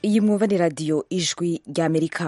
iyi mwumva ni radiyo ijwi ry'Amerika.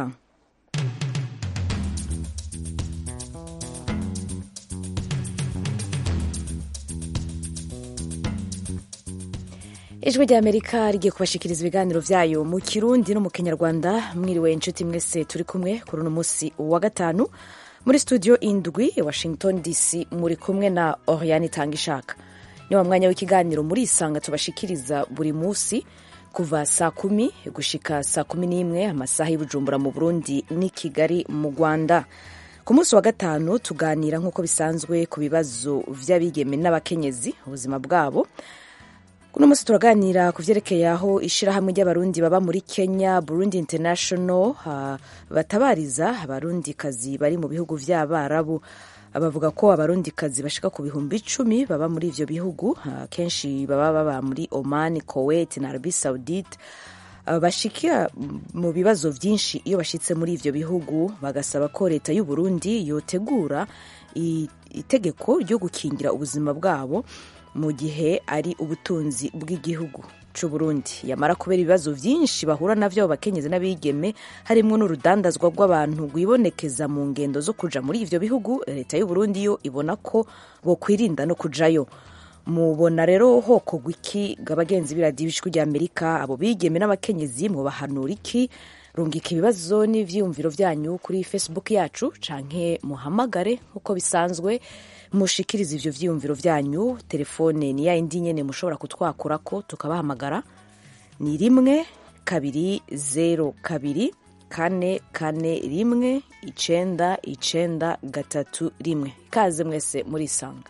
ijwi ry'Amerika rigiye kubashikiriza ibiganiro vyayo mu Kirundi no mu Kinyarwanda. Mwiriwe inshuti mwese turi kumwe kuri uno musi wa gatanu muri studio indwi Washington DC, muri kumwe na Oriane Tangishaka. Ni wa mwanya w'ikiganiro muri Isanga tubashikiriza buri musi kuva saa 10 gushika saa 11 amasaha y'Ibujumbura mu Burundi ni Kigali mu Rwanda. Ku munsi wa gatanu tuganira nk'uko bisanzwe ku bibazo vy'abigeme n'abakenyezi, ubuzima bwabo. Kuno musi turaganira ku vyerekeye aho ishirahamwe ry'abarundi baba muri Kenya, Burundi International, batabariza abarundikazi bari mu bihugu vy'Abarabu. Abavuga ko abarundikazi bashika ku bihumbi 10 baba muri ivyo bihugu, kenshi baba muri Oman, Kuwait na Arabie Saoudite. Bashikira mu bibazo vyinshi iyo bashitse muri ivyo bihugu, bagasaba ko leta y'u Burundi yotegura itegeko ryo gukingira ubuzima bwabo mu gihe ari ubutunzi bw'igihugu c'u Burundi. Yamara kubera ibibazo vyinshi bahura navyo abakenyezi n'abigeme, harimwo n'urudandazwa rw'abantu rwibonekeza mu ngendo zo kuja muri ivyo bihugu, leta y'u Burundi yo ibona ko bokwirinda no kujayo. Mubona rero hoko gwiki gabagenzi biradiyo ijwi ry'Amerika, abo bigeme n'abakenyezi mubahanura iki? Rungika ibibazo n'ivyiyumviro vyanyu kuri Facebook yacu canke muhamagare uko bisanzwe mushikiriza ivyo vyiyumviro vyanyu. Telefone ni ya indi nyene mushobora kutwakurako tukabahamagara, ni 1-202-441-993. Ikaze mwese muri Isanga.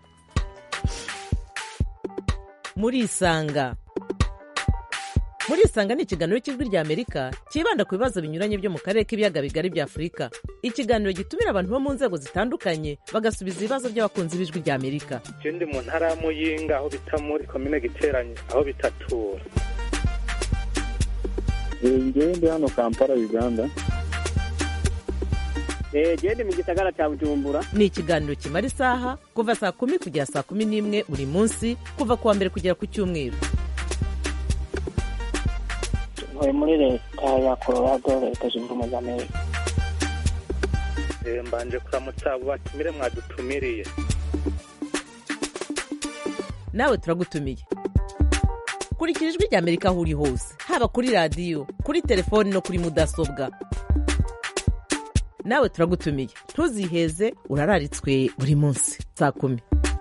Muri Isanga ni ikiganiro cy'ijwi ry'Amerika kibanda ku bibazo binyuranye byo mu karere k'ibiyaga bigari bya Afurika. Ikiganiro gitumira abantu bo mu nzego zitandukanye bagasubiza ibibazo by'abakunzi b'ijwi ry'Amerika. Je ndi mu ntara ya Muyinga, aho bita muri komine Giteranye, aho bitatura. Ngewe ndi hano Kampala, Uganda. Je ndi mu gisagara cya Bujumbura. Ni ikiganiro kimara isaha kuva saa 10 kugera saa 11 buri munsi, kuva kuwa mbere kugera ku cyumweru. Muri leta ya Colorado, leta zunze ubumwe za Amerika. Mbanje kuramutsa abo batumire mwadutumiriye. Nawe turagutumiye. Kurikira ijwi ry'Amerika aho uri hose, haba kuri radiyo, kuri telefoni no kuri mudasobwa. Nawe turagutumiye, ntuziheze, urararitswe buri munsi saa 10.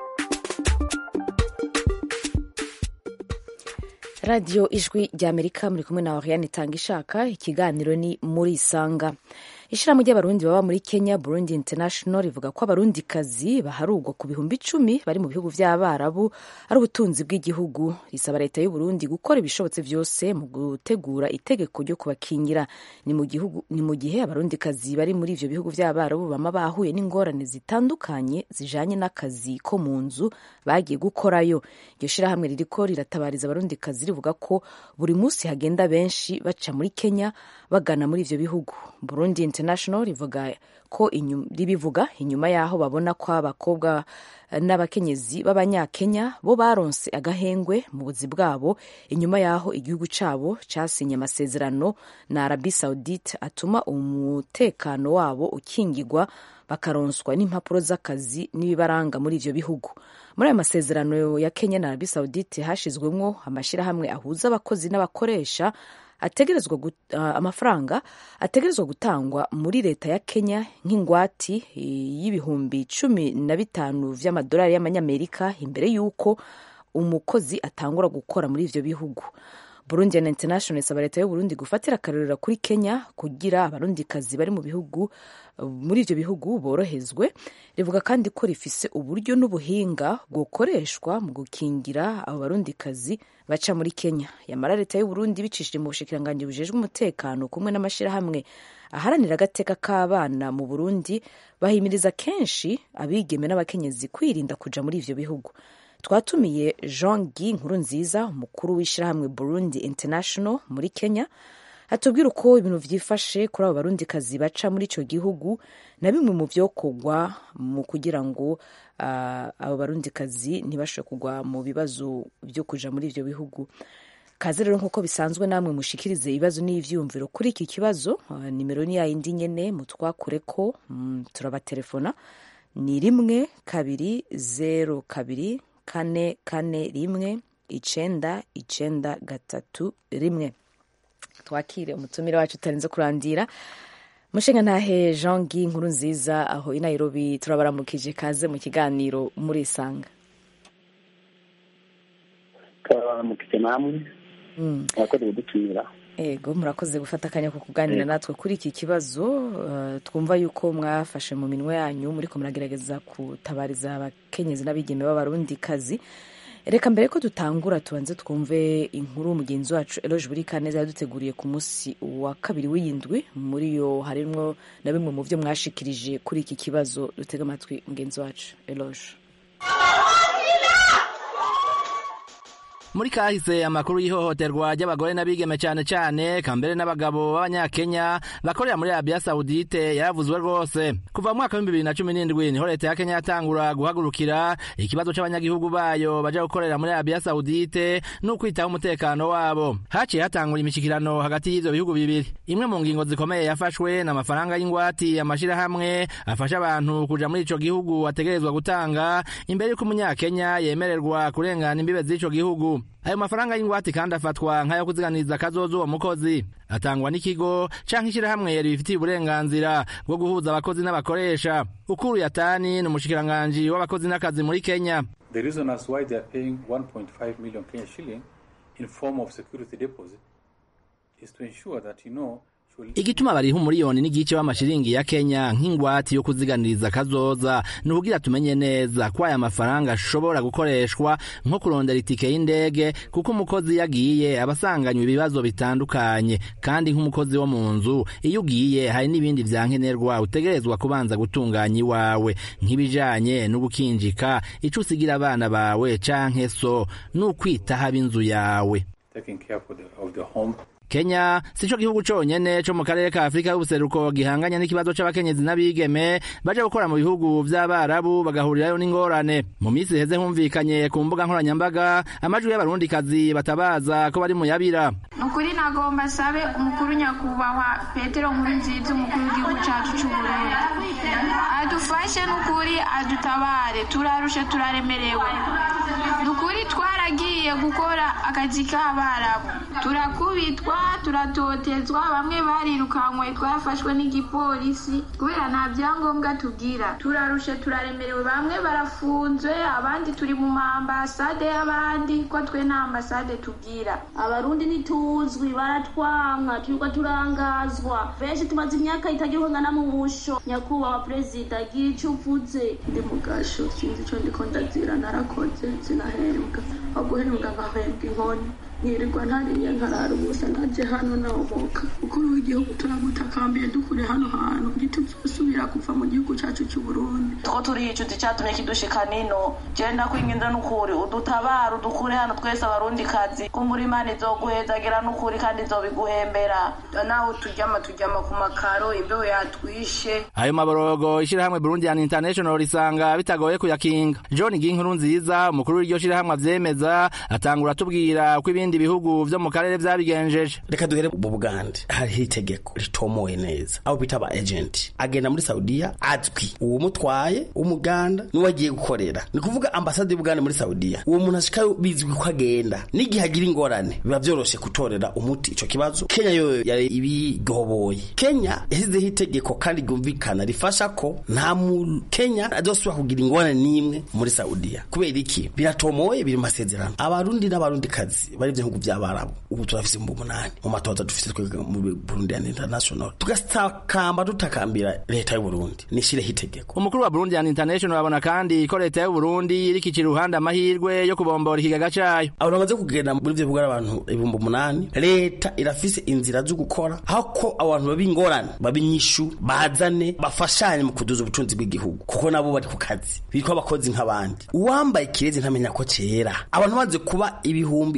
Radio ijwi ry'Amerika, muri kumwe na Oriane Tangishaka. Ikiganiro ni muri Isanga. Ishirahamwe ry'abarundi baba muri Kenya, Burundi International, rivuga ko abarundikazi baharugwa ku bihumbi 10 bari mu bihugu vy'Abarabu ari ubutunzi bw'igihugu. Risaba leta y'u Burundi gukora ibishobotse vyose mu gutegura itegeko ryo kubakingira. Ni mu gihe abarundikazi bari muri ivyo bihugu vy'Abarabu bama bahuye n'ingorane zitandukanye zijanye n'akazi ko mu nzu bagiye gukorayo. Iryo shirahamwe ririko riratabariza abarundikazi rivuga ko buri musi hagenda benshi baca muri Kenya bagana muri ivyo bihugu. Burundi International rivuga ko inyuma yaho babona ko abakobwa n'abakenyezi b'abanyakenya bo baronse agahengwe mu buzi bwabo, inyuma yaho igihugu cabo casinye amasezerano na Arabie Saoudite atuma umutekano wabo ukingirwa, bakaronswa n'impapuro z'akazi n'ibibaranga muri ivyo bihugu. Muri ayo masezerano ya Kenya na Arabie Saoudite hashizwemwo amashirahamwe ahuza abakozi n'abakoresha, amafaranga ategerezwa gutangwa muri leta ya Kenya nk'ingwati y'ibihumbi 15 vy'amadolari y'amanyamerika imbere y'uko umukozi atangura gukora muri ivyo bihugu. Burundi International isaba leta y'u Burundi gufatira akarorero kuri Kenya kugira abarundikazi bari muri ivyo bihugu borohezwe. Rivuga kandi ko rifise uburyo n'ubuhinga bwokoreshwa mu gukingira abo barundikazi baca muri Kenya. Yamara leta y'u Burundi bicishije mu bushikiranganji bujejwe umutekano kumwe n'amashirahamwe aharanira agateka k'abana mu Burundi, bahimiriza kenshi abigeme n'abakenyezi kwirinda kuja muri ivyo bihugu. Twatumiye Jean Guy Nkurunziza, umukuru w'ishirahamwe Burundi International muri Kenya, atubwira uko ibintu vyifashe kuri abo barundikazi baca muri ico gihugu na bimwe mu vyokorwa mu kugira ngo abo barundikazi ntibashobore kugwa mu bibazo vyo kuja muri ivyo bihugu. kaze rero nk'uko bisanzwe namwe mushikirize ibibazo n'ivyumviro kuri iki kibazo. Nimero ni yayindi nyene mutwakureko, turabatelefona ni 1-2-0-2-4-4-1-9-9-3. Twakire umutumire wacu utarinze kurandira. Mushingantahe Jean Guy Nkurunziza aho i Nairobi, turabaramukije, kaze mu kiganiro murisanga. Mukije namwe murakoze kudutumira. Ego, murakoze gufata akanya ko kuganira natwe kuri iki kibazo. Twumva yuko mwafashe mu minwe yanyu muriko muragerageza kutabariza abakenyezi n'abigeme b'abarundikazi. Reka mbere ko dutangura tubanze twumve inkuru mugenzi wacu Eloge Burikaneza yaduteguriye ku munsi wa kabiri w'indwi. Muri yo harimwo na bimwe mu byo mwashikirije kuri iki kibazo. Dutega amatwi mugenzi wacu Eloge. Muri kahise amakuru y'ihohoterwa ry'abagore n'abigeme cyane cyane kambere n'abagabo b'abanyakenya bakorera muri Arabia Saudite yaravuzwe rwose. Kuva mu mwaka wa 2017 niho leta ya Kenya yatangura guhagurukira ikibazo c'abanyagihugu bayo baje gukorera muri Arabia Saudite no kwitaho umutekano wabo. Haciye hatangura imishikirano hagati y'ivyo bihugu bibiri. Imwe mu ngingo zikomeye yafashwe n'amafaranga y'ingwati amashirahamwe afasha abantu kuja muri ico gihugu ategerezwa gutanga imbere y'uko umunyakenya yemererwa kurengana imbibe z'ico gihugu. Ayo mafaranga y'ingwate kandi afatwa nk'ayo kuziganiriza kazozo uwo mukozi, atangwa n'ikigo canke ishirahamwe ribifitiye uburenganzira bwo guhuza abakozi n'abakoresha. Ukuru Yatani ni umushikiranganji w'abakozi n'akazi muri Kenya. The reason as why they are paying 1.5 million Kenya shilling in form of security deposit is to ensure that igituma bariho umuriyoni n'igice w'amashiringi ya Kenya nk'ingwati yo kuziganiriza kazoza nukugira tumenye neza ko aya mafaranga ashobora gukoreshwa nko kurondera itike y'indege, kuko umukozi yagiye abasanganywe ibibazo bitandukanye, kandi nk'umukozi wo mu nzu iyo ugiye hari n'ibindi vyankenerwa utegerezwa kubanza gutunganya iwawe, nk'ibijanye no gukinjika ico usigira abana bawe canke so n'ukwitaho ab'inzu yawe. Taking care of the home. Kenya sico gihugu conyene co mu karere ka Afrika y'ubuseruko gihanganya n'ikibazo c'abakenyezi n'abigeme baje gukora mu bihugu vy'abarabu bagahurirayo n'ingorane. Mu misi heze humvikanye ku mbuga nkoranyambaga amajwi y'abarundikazi batabaza ko bari mu yabira. Nukuri nagomba sabe umukuru nyakubahwa Petero Nkurunziza, umukuru w'igihugu cacu c'Uburundi, adufashe nukuri adutabare, turarushe turaremerewe. Nukuri twaragiye gukora akazi k'abarabu, turakubitwa, turatotezwa, bamwe barirukanywe, twafashwe n'igipolisi kubera nta byangombwa tugira, turarushe turaremerewe, bamwe barafunzwe, abandi turi mu ambasade y'abandi ko twe nta ambasade tugira. Abarundi nituzwi, baratwanka, turiko turangazwa, benshi tumaze imyaka itagihongana mu busho. Nyakubahwa Perezida, gira ico uvuze. Ndi mu gasho, sinzi ico ndiko ndazira, narakoze sinahembwa, aguhenuka nkahembwa inkoni, nirirwa ntariye nkarara ubusa, naje hano nahomoka. Ukuru w'igihugu turagutakambiye dukure hano hantu ntituzosubira kuva mu gihugu cacu c'Uburundi. Two turi icuti catumye kidushika nino, genda kwinginza n'ukuri udutabara udukure hano twese abarundikazi, kumbura Imana izoguhezagera n'ukuri kandi izobiguhembera. Nawe turyama ku makaro, imbeho yatwishe. Ayo maborogo ishirahamwe Burundian International risanga bitagoye kuyakinga. John Guy Nkurunziza, umukuru w'iryo shirahamwe, avyemeza, atangura tubwira ko ibindi bihugu vyo mu karere vyabigenjeje. Reka duhere mu Buganda, hariho itegeko ritomoye neza, abo bita aba agent agenda muri Saudiya azwi, uwo mutwaye umuganda n'uwagiye gukorera, ni kuvuga ambasade y'Ubuganda muri Saudiya, uwo muntu ashikayo bizwi ko agenda, n'igihe agira ingorane biba vyoroshe gutorera umuti ico kibazo. Kenya yo yari ibigoboye. Kenya yashyizeho itegeko kandi ryumvikana rifasha ko nta mu Kenya azosubira kugira ingorane n'imwe muri Saudiya. Kubera iki? Biratomoye, biri mu masezerano. Abarundi n'abarundikazi bari ibihugu by'abarabu ubu turafise mu 8 mu matoza dufise twege mu Burundian International, tugastakamba dutakambira leta y'u Burundi nishireho itegeko. Umukuru wa Burundian International abona kandi ko leta y'u Burundi iri kiruhanda amahirwe yo kubombora ikigaga cayo. Abo bamaze kugenda muri ivyo bugara abantu 8,000, leta irafise inzira zo gukora hako abantu babingorana babinyishu bazane bafashanye mu kuduza ubutunzi bw'igihugu, kuko nabo bari ku kazi bitwa abakozi nk'abandi. Uwambaye kirezi ntamenya ko cera abantu baze kuba ibihumbi 8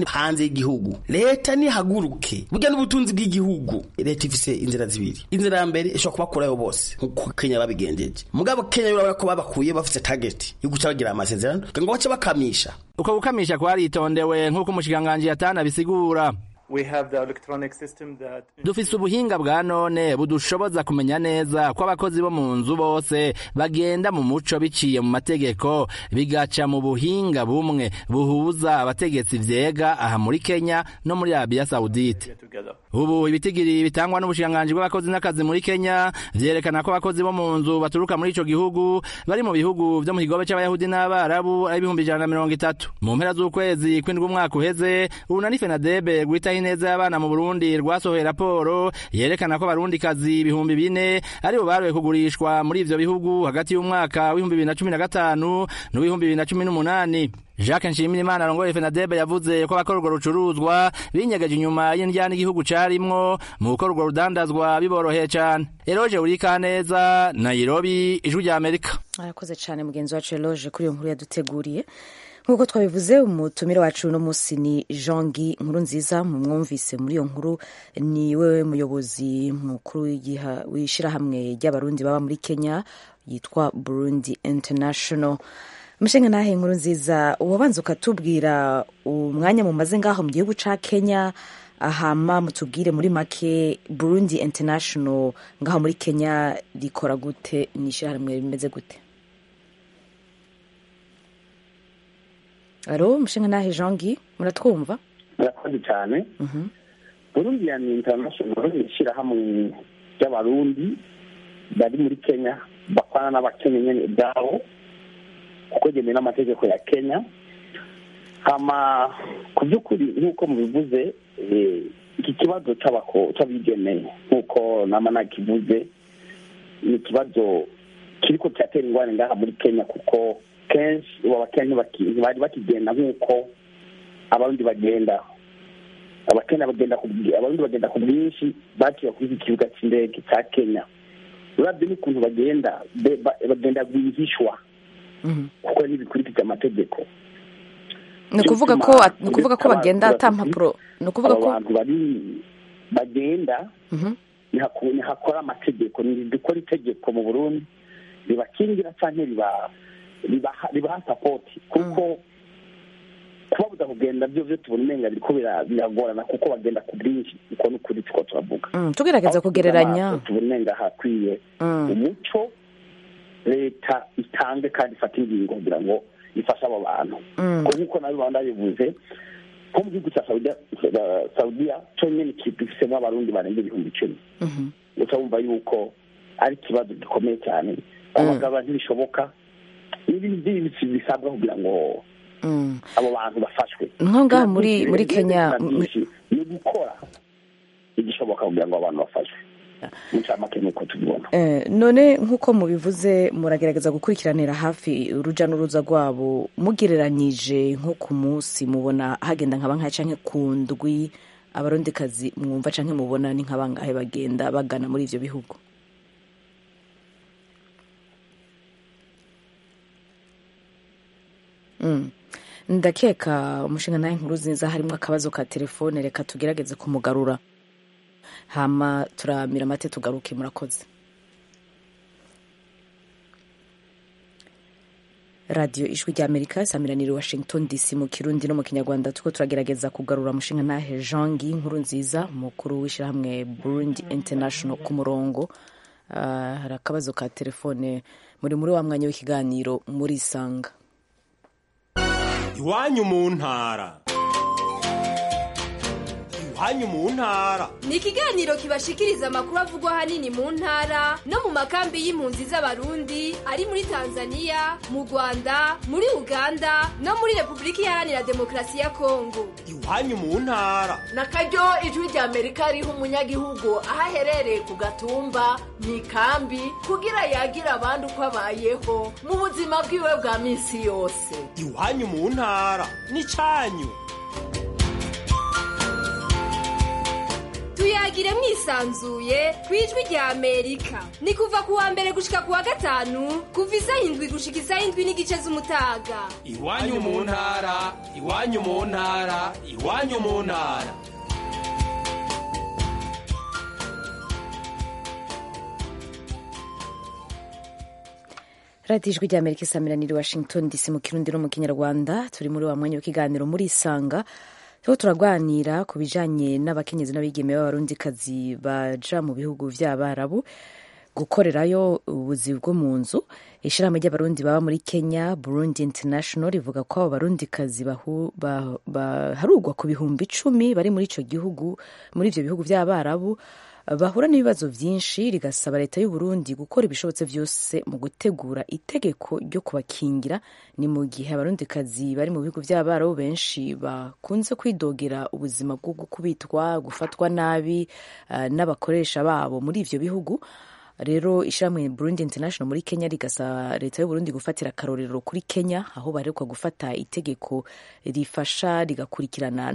kandi hanze y'igihugu leta nihaguruke burya n'ubutunzi bw'igihugu leta ifise inzira zibiri inzira ya mbere ishobora kubakurayo bose nkuko Kenya babigenjeje mugabo Kenya urabona ko babakuye bafite target yo guca bagira amasezerano ngo bace bakamisha uko gukamisha kwaritondewe nkuko umushikiranganji yatana bisigura. We have the electronic system that dufise ubuhinga bwa none budushoboza kumenya neza ko abakozi bo mu nzu bose bagenda mu muco biciye mu mategeko bigaca mu buhinga bumwe buhuza abategetsi vyega aha muri Kenya no muri Arabia Saudite. Ubu ibitigiri bitangwa n'ubushikiranganji bw'abakozi n'akazi muri Kenya vyerekana ko abakozi bo mu nzu baturuka muri ico gihugu bari mu bihugu vyo mu kigobe c'abayahudi n'abarabu ari 130. Mu mpera z'ukwezi kw'indwi umwaka uheze urunani FENADEB gwita neza y'abana mu Burundi rwasohoye raporo yerekana ko barundi kazi 4,000 ari bo baroye kugurishwa muri ivyo bihugu hagati y'umwaka w'2015 no 2018. Jacques Nshimirimana arongoye FENADEB yavuze ko abakora urwo rucuruzwa binyegeje inyuma y'indyana igihugu carimwo mu gukora urwo rudandazwa biboroheye cane. Eloge Urikaneza, Nairobi, Ijwi rya Amerika. Arakoze cane mugenzi wacu Eloge kuri iyo nkuru yaduteguriye. Nkuko twabivuze umutumire wacu no musi ni Jean-Guy Nkurunziza mwumvise muri iyo nkuru ni wewe muyobozi mukuru w'ishirahamwe ry'abarundi baba muri Kenya yitwa Burundi International. Mushenga nahe Nkurunziza ubanza ukatubwira umwanya mumaze ngaho mu gihugu ca Kenya ahama mutubwire muri make Burundi International ngaho muri Kenya rikora gute n'ishirahamwe rimeze gute? Alo, mushenga nahe Jean-Guy, muratwumva? Murakoze cyane. Burundi International ishirahamwe ry'abarundi bari muri Kenya bakwana n'abakenya nyene bwabo kuko jemwe n'amategeko ya Kenya. Hama kubyukuri nkuko mubivuze iki kibazo c'abigeme nkuko namana kivuze ni kibazo kiriko cyatera ingwane ngaha muri Kenya kuko kenshi abakenya bari bakigenda nkuko abarundi bagenda abarundi bagenda ku bwinshi baciye kuri iki kibuga c'indege ca Kenya. Urabye n'ukuntu bagenda bwihishwa kuko n'ibikurikije amategeko. Nukuvuga ko bagenda atampapuro nukuvuga ko abantu bari bagenda nihakora amategeko dukora itegeko mu Burundi ribakingira canke ribaha support kuko kubabuza kugenda byo tubona umenga biriko biragorana kuko bagenda ku bwinshi uko n'ukuri two turavuga. Tugerageza kugereranya tubona umenga hakwiye umuco leta itange kandi ifata ingingo kugira ngo ifashe abo bantu kuko nabi banda bivuze ko mu gihugu cya Saudiya cyonyine kibifisemo abarundi barenga 10,000. Utabumva yuko ari kibazo gikomeye cyane abagaba ntibishoboka n'ibindi bisabwa kugira ngo abo bantu bafashwe. Nkonga muri Kenya ni gukora igishoboka kugira ngo abantu bafashwe. None nkuko mubivuze muragerageza gukurikiranira hafi uruja n'uruza rwabo mugereranyije nko ku munsi mubona hagenda nk'abangahe canke ku ndwi abarondikazi mwumva canke mubona ni nk'abangahe bagenda bagana muri ivyo bihugu? Ndakeka umushinga nawe Nkurunziza harimo akabazo ka telefone reka tugerageze kumugarura hama turamira amate tugaruke murakoze. Radio Ijwi rya Amerika samiraniri Washington DC mu Kirundi no mu Kinyarwanda tuko turagerageza kugarura mushinga nahe Jean-Guy Nkurunziza mukuru w'ishirahamwe Burundi International ku murongo. Hari akabazo ka telefone muri wa mwanya w'ikiganiro muri Sanga. Iwanyu mu ntara. Iwanyu mu ntara ni ikiganiro kibashikiriza amakuru avugwa hanini mu ntara no mu makambi y'impunzi z'abarundi ari muri Tanzania, mu Rwanda, muri Uganda no muri Republika Iharanira Demokarasi ya Kongo. Iwanyu mu ntara nakaryo Ijwi rya Amerika riha umunyagihugu aho aherereye ku gatumba mu ikambi kugira yagira abandi uko abayeho mu buzima bwiwe bwa minsi yose. Iwanyu mu ntara ni canyu. tuyagire mwisanzuye ku ijwi rya Amerika. Ni kuva ku wa mbere gushika ku wa gatanu kuva isaha 7 gushika isaha 7 n'igice z'umutaga. Iwanyu mu ntara, iwanyu mu ntara, iwanyu mu ntara. radiyo ijwi rya Amerika isamiraniye Washington DC mu kirundi no mu kinyarwanda. turi muri wa mwanya w'ikiganiro muri Isanga, aho turaganira ku bijanye n'abakenyezi n'abigeme b'abarundikazi baja mu bihugu vy'Abarabu gukorerayo ubuzi bwo mu nzu. Ishirahamwe ry'abarundi baba muri Kenya, Burundi International, rivuga ko abo barundikazi baharugwa ku bihumbi 10 bari muri ico gihugu, muri ivyo bihugu vy'Abarabu, bahura n'ibibazo vyinshi, rigasaba leta y'u Burundi gukora ibishobotse vyose mu gutegura itegeko ryo kubakingira. Ni mu gihe abarundikazi bari mu bihugu vy'Abarabu benshi bakunze kwidogera ubuzima bwo gukubitwa, gufatwa nabi n'abakoresha babo muri ivyo bihugu. Rero ishirahamwe Burundi International muri Kenya rigasaba leta y'u Burundi gufatira akarorero kuri Kenya, aho baheruka gufata itegeko rifasha rigakurikirana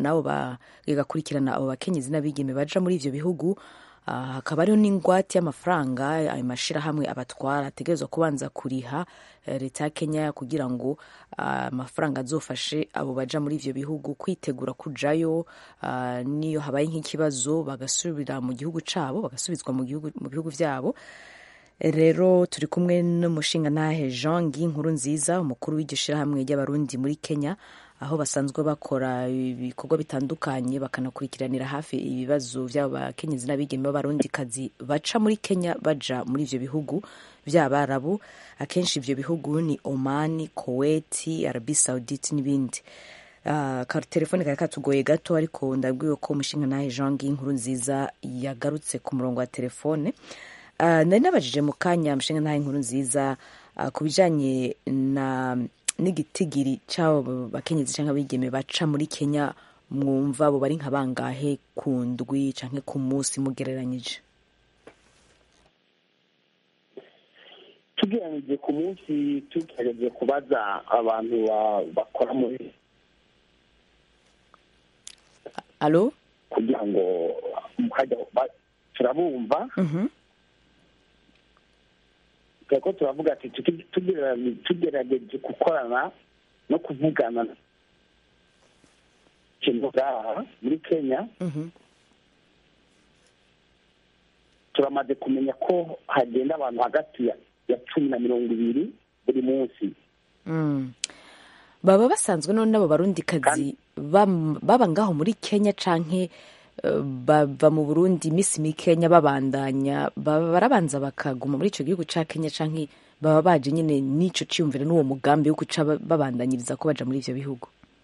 abo bakenyezi n'abigeme baja muri ivyo bihugu. Hakaba hariho n'ingwate y'amafaranga ayo mashirahamwe abatwara ategerezwa kubanza kuriha leta ya Kenya kugira ngo amafaranga azofashe abo baja muri ivyo bihugu kwitegura kujayo, niyo habaye nk'ikibazo bagasubira mu gihugu cabo, bagasubizwa mu bihugu vyabo. Rero turi kumwe n'umushingantahe Jean Guy Nkurunziza, umukuru w'iryo shirahamwe ry'abarundi muri Kenya, aho basanzwe bakora ibikorwa bitandukanye bakanakurikiranira hafi ibibazo by'abakenyezi n'abigeme b'abarundikazi baca muri Kenya baja muri ivyo bihugu vy'Abarabu. Akenshi ivyo bihugu ni Oman, Kuwait, Arabie Saoudite n'ibindi. Telefone kari katugoye gato, ariko ndabwiwe ko umushingantahe Jean Guy Nkurunziza yagarutse ku murongo wa telefone. Nari nabajije mu kanya umushingantahe Nkurunziza ku bijanye n'igitigiri c'abo bakenyezi canke abigeme baca muri Kenya, mwumva abo bari nka bangahe ku ndwi canke ku munsi mugereranyije? tugereranije ku munsi, tugerageje kubaza abantu bakora muri Alo, kugira ngo turabumva. Kuko turavuga ati tugerageje gukorana no kuvugana ikintu ngaha muri Kenya. Turamaze kumenya ko hagenda abantu hagati ya 10 na 20 buri munsi. Baba basanzwe none abo barundikazi baba ngaho muri Kenya canke bava mu Burundi misi Kenya babandanya, barabanza bakaguma muri ico gihugu ca Kenya canke baba baje nyine n'ico ciyumvira n'uwo mugambi wo kuca babandanyiriza ko baja muri ivyo bihugu?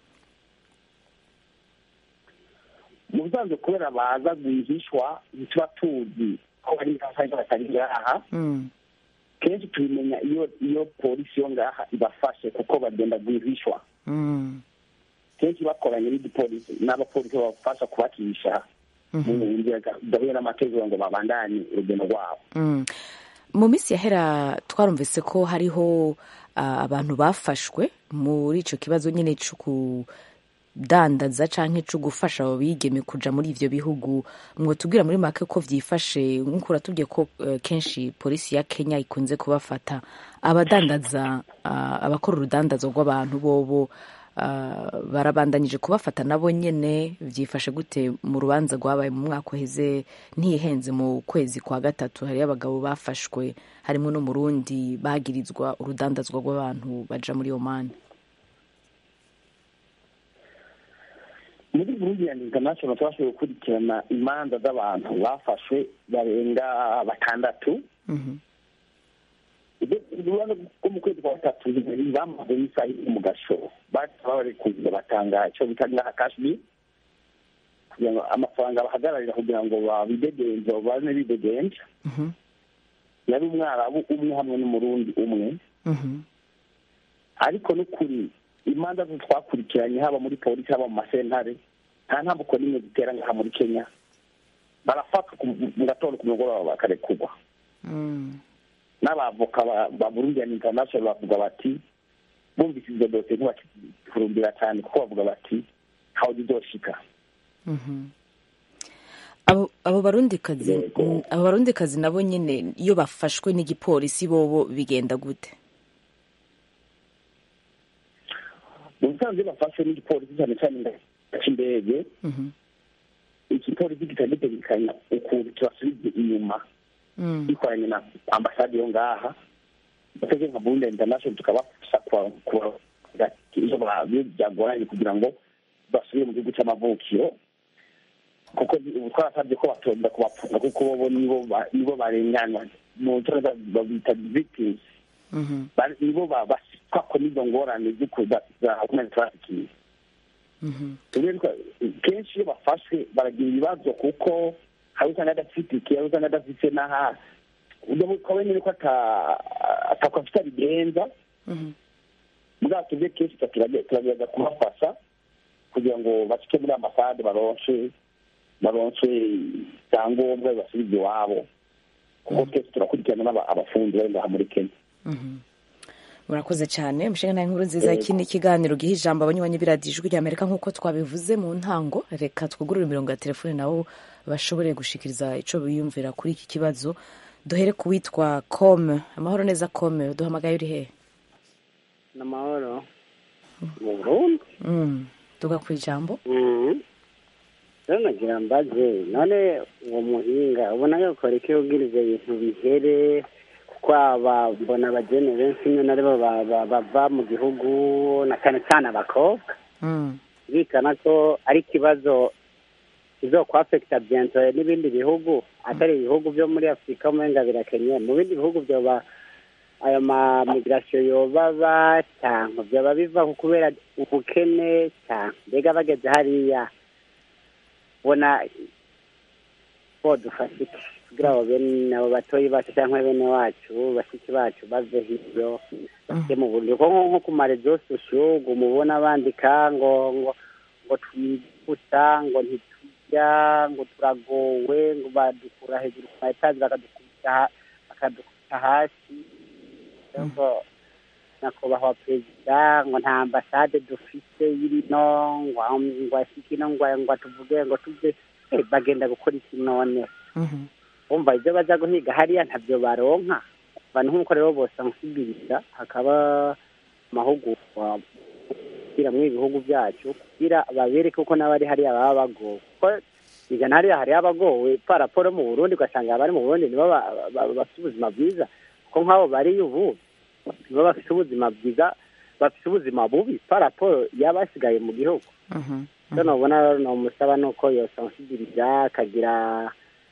Mu bisanzwe kubera baza guhishwa ntituba tuzi ko hari nk'abantu batari ngaha. Kenshi tubimenya iyo polisi yo ngaha ibafashe, kuko bagenda guhishwa. Kenshi bakoranye n'igipolisi n'abapolisi babafasha kubakirisha mu nzira zidahuye n'amategeko ngo babandanye urugendo rwabo. Mu minsi yahera twarumvise ko hariho abantu bafashwe muri ico kibazo nyene co kudandaza canke co gufasha abo bigeme kuja muri ivyo bihugu. Mwotubwira muri make ko vyifashe? Nk'uko uratubwiye ko kenshi polisi ya Kenya ikunze kubafata abadandaza, abakora urudandazo rw'abantu, bobo barabandanyije kubafata nabo nyene. Vyifashe gute mu rubanza rwabaye mu mwaka uheze? Ntihenze mu kwezi kwa gatatu hari abagabo bafashwe, harimo n'umurundi bagirizwa urudandazwa rw'abantu baja muri Oman. Muri Burundi International twashoboye gukurikirana imanza z'abantu bafashwe barenga 6. Urubanza rwo mu kwezi kwa gatatu bamaze isaha mu gasho, bari kuza batanga icyo bita nka kashbi, kugira ngo amafaranga bahagararira kugira ngo babidegenze, babane bidegenje. Yari umwarabu umwe hamwe n'umurundi umwe. Ariko n'ukuri imanza twakurikiranye haba muri polisi haba mu masentare, nta ntambuko n'imwe zitera ngaha muri Kenya. Barafatwa mu gatondo ku mugoroba bakarekurwa. N'abavoka ba Burundi International bavuga bati bumvise izo dosiye ntibakifurumbira cyane, kuko bavuga bati how zizoshika. abo barundikazi nabo nyine iyo bafashwe n'igipolisi bobo bigenda gute? mu busanzwe bafashwe n'igipolisi cyane cyane cy'indege, igipolisi kitagitegekanya ukuntu kibasubiza inyuma bikoranye na ambasade yo ngaha, bateze nka Burundi International tukabafasha iyo byagoranye kugira ngo basubire mu gihugu cy'amavukiro, kuko twarasabye ko batonda kubapfunga kuko bo nibo barenganywa mu nzira babita victims, nibo basikwa ko n'izo ngorane za human trafficking. Kenshi iyo bafashwe baragira ibibazo kuko hari usanga adafite iki, hari usanga adafite n'aha ukaba nyine ko atakwafite abigenza, bwato bwe kenshi turagerageza kubafasha kugira ngo bashike muri ambasade baronse icyangombwa bibasubize iwabo, kuko twese turakurikirana abafundi bari ngaha muri Kenya. Murakoze cyane umushinga nawe inkuru nziza. Iki ni ikiganiro giha ijambo abanywanyi b'iradiyo Ijwi ry'Amerika nk'uko twabivuze mu ntango. Reka twugurure imirongo ya telefone nabo bashobore gushikiriza icyo biyumvira kuri iki kibazo. Duhere ku witwa Kome. Amahoro neza Kome, duhamagaye uri hehe? Namahoro mu Burundi. Tuga ku ijambo. Rero nagira mbaze, none uwo muhinga ubona yakora iki kugira ivyo bintu bihere, kuko mbona abageni benshi nyine aribo bava mu gihugu na cyane cyane abakobwa, bikana ko ari ikibazo kizokwafekita bientôt n'ibindi bihugu atari ibihugu byo muri Afurika umenga birakenye. Mu bindi bihugu byoba ayo ma migration yobaba cyangwa byoba biva kubera ubukene cyangwa mbega bageze hariya bona bodufashe kugira ngo bene abo batoyi bacu cyangwa bene wacu bashiki bacu bave hiryo bajye mu buryo nko ku marezo sosio mubona bandika ngo twibuta ngo ntitujya ngo turagowe ngo badukura hejuru ku etaje bakadukubita hasi, ngo nyakubahwa perezida ngo nta ambasade dufite irino ngo ashikino ngo tuvuge ngo tuve bagenda gukora iki none? Umva ibyo baza guhiga hariya ntabyo baronka. Abantu nk'uko rero bose nsubiriza hakaba amahugurwa kugira mu bihugu byacu kugira babereke uko n'abari hariya baba bagowe, kuko igana hariya hari abagowe paraporo mu Burundi ugasanga abari mu Burundi nibo bafite ubuzima bwiza, kuko nk'abo bari ubu nibo bafite ubuzima bwiza, bafite ubuzima bubi paraporo y'abasigaye mu gihugu. Nobona nomusaba nuko yosensibiliza akagira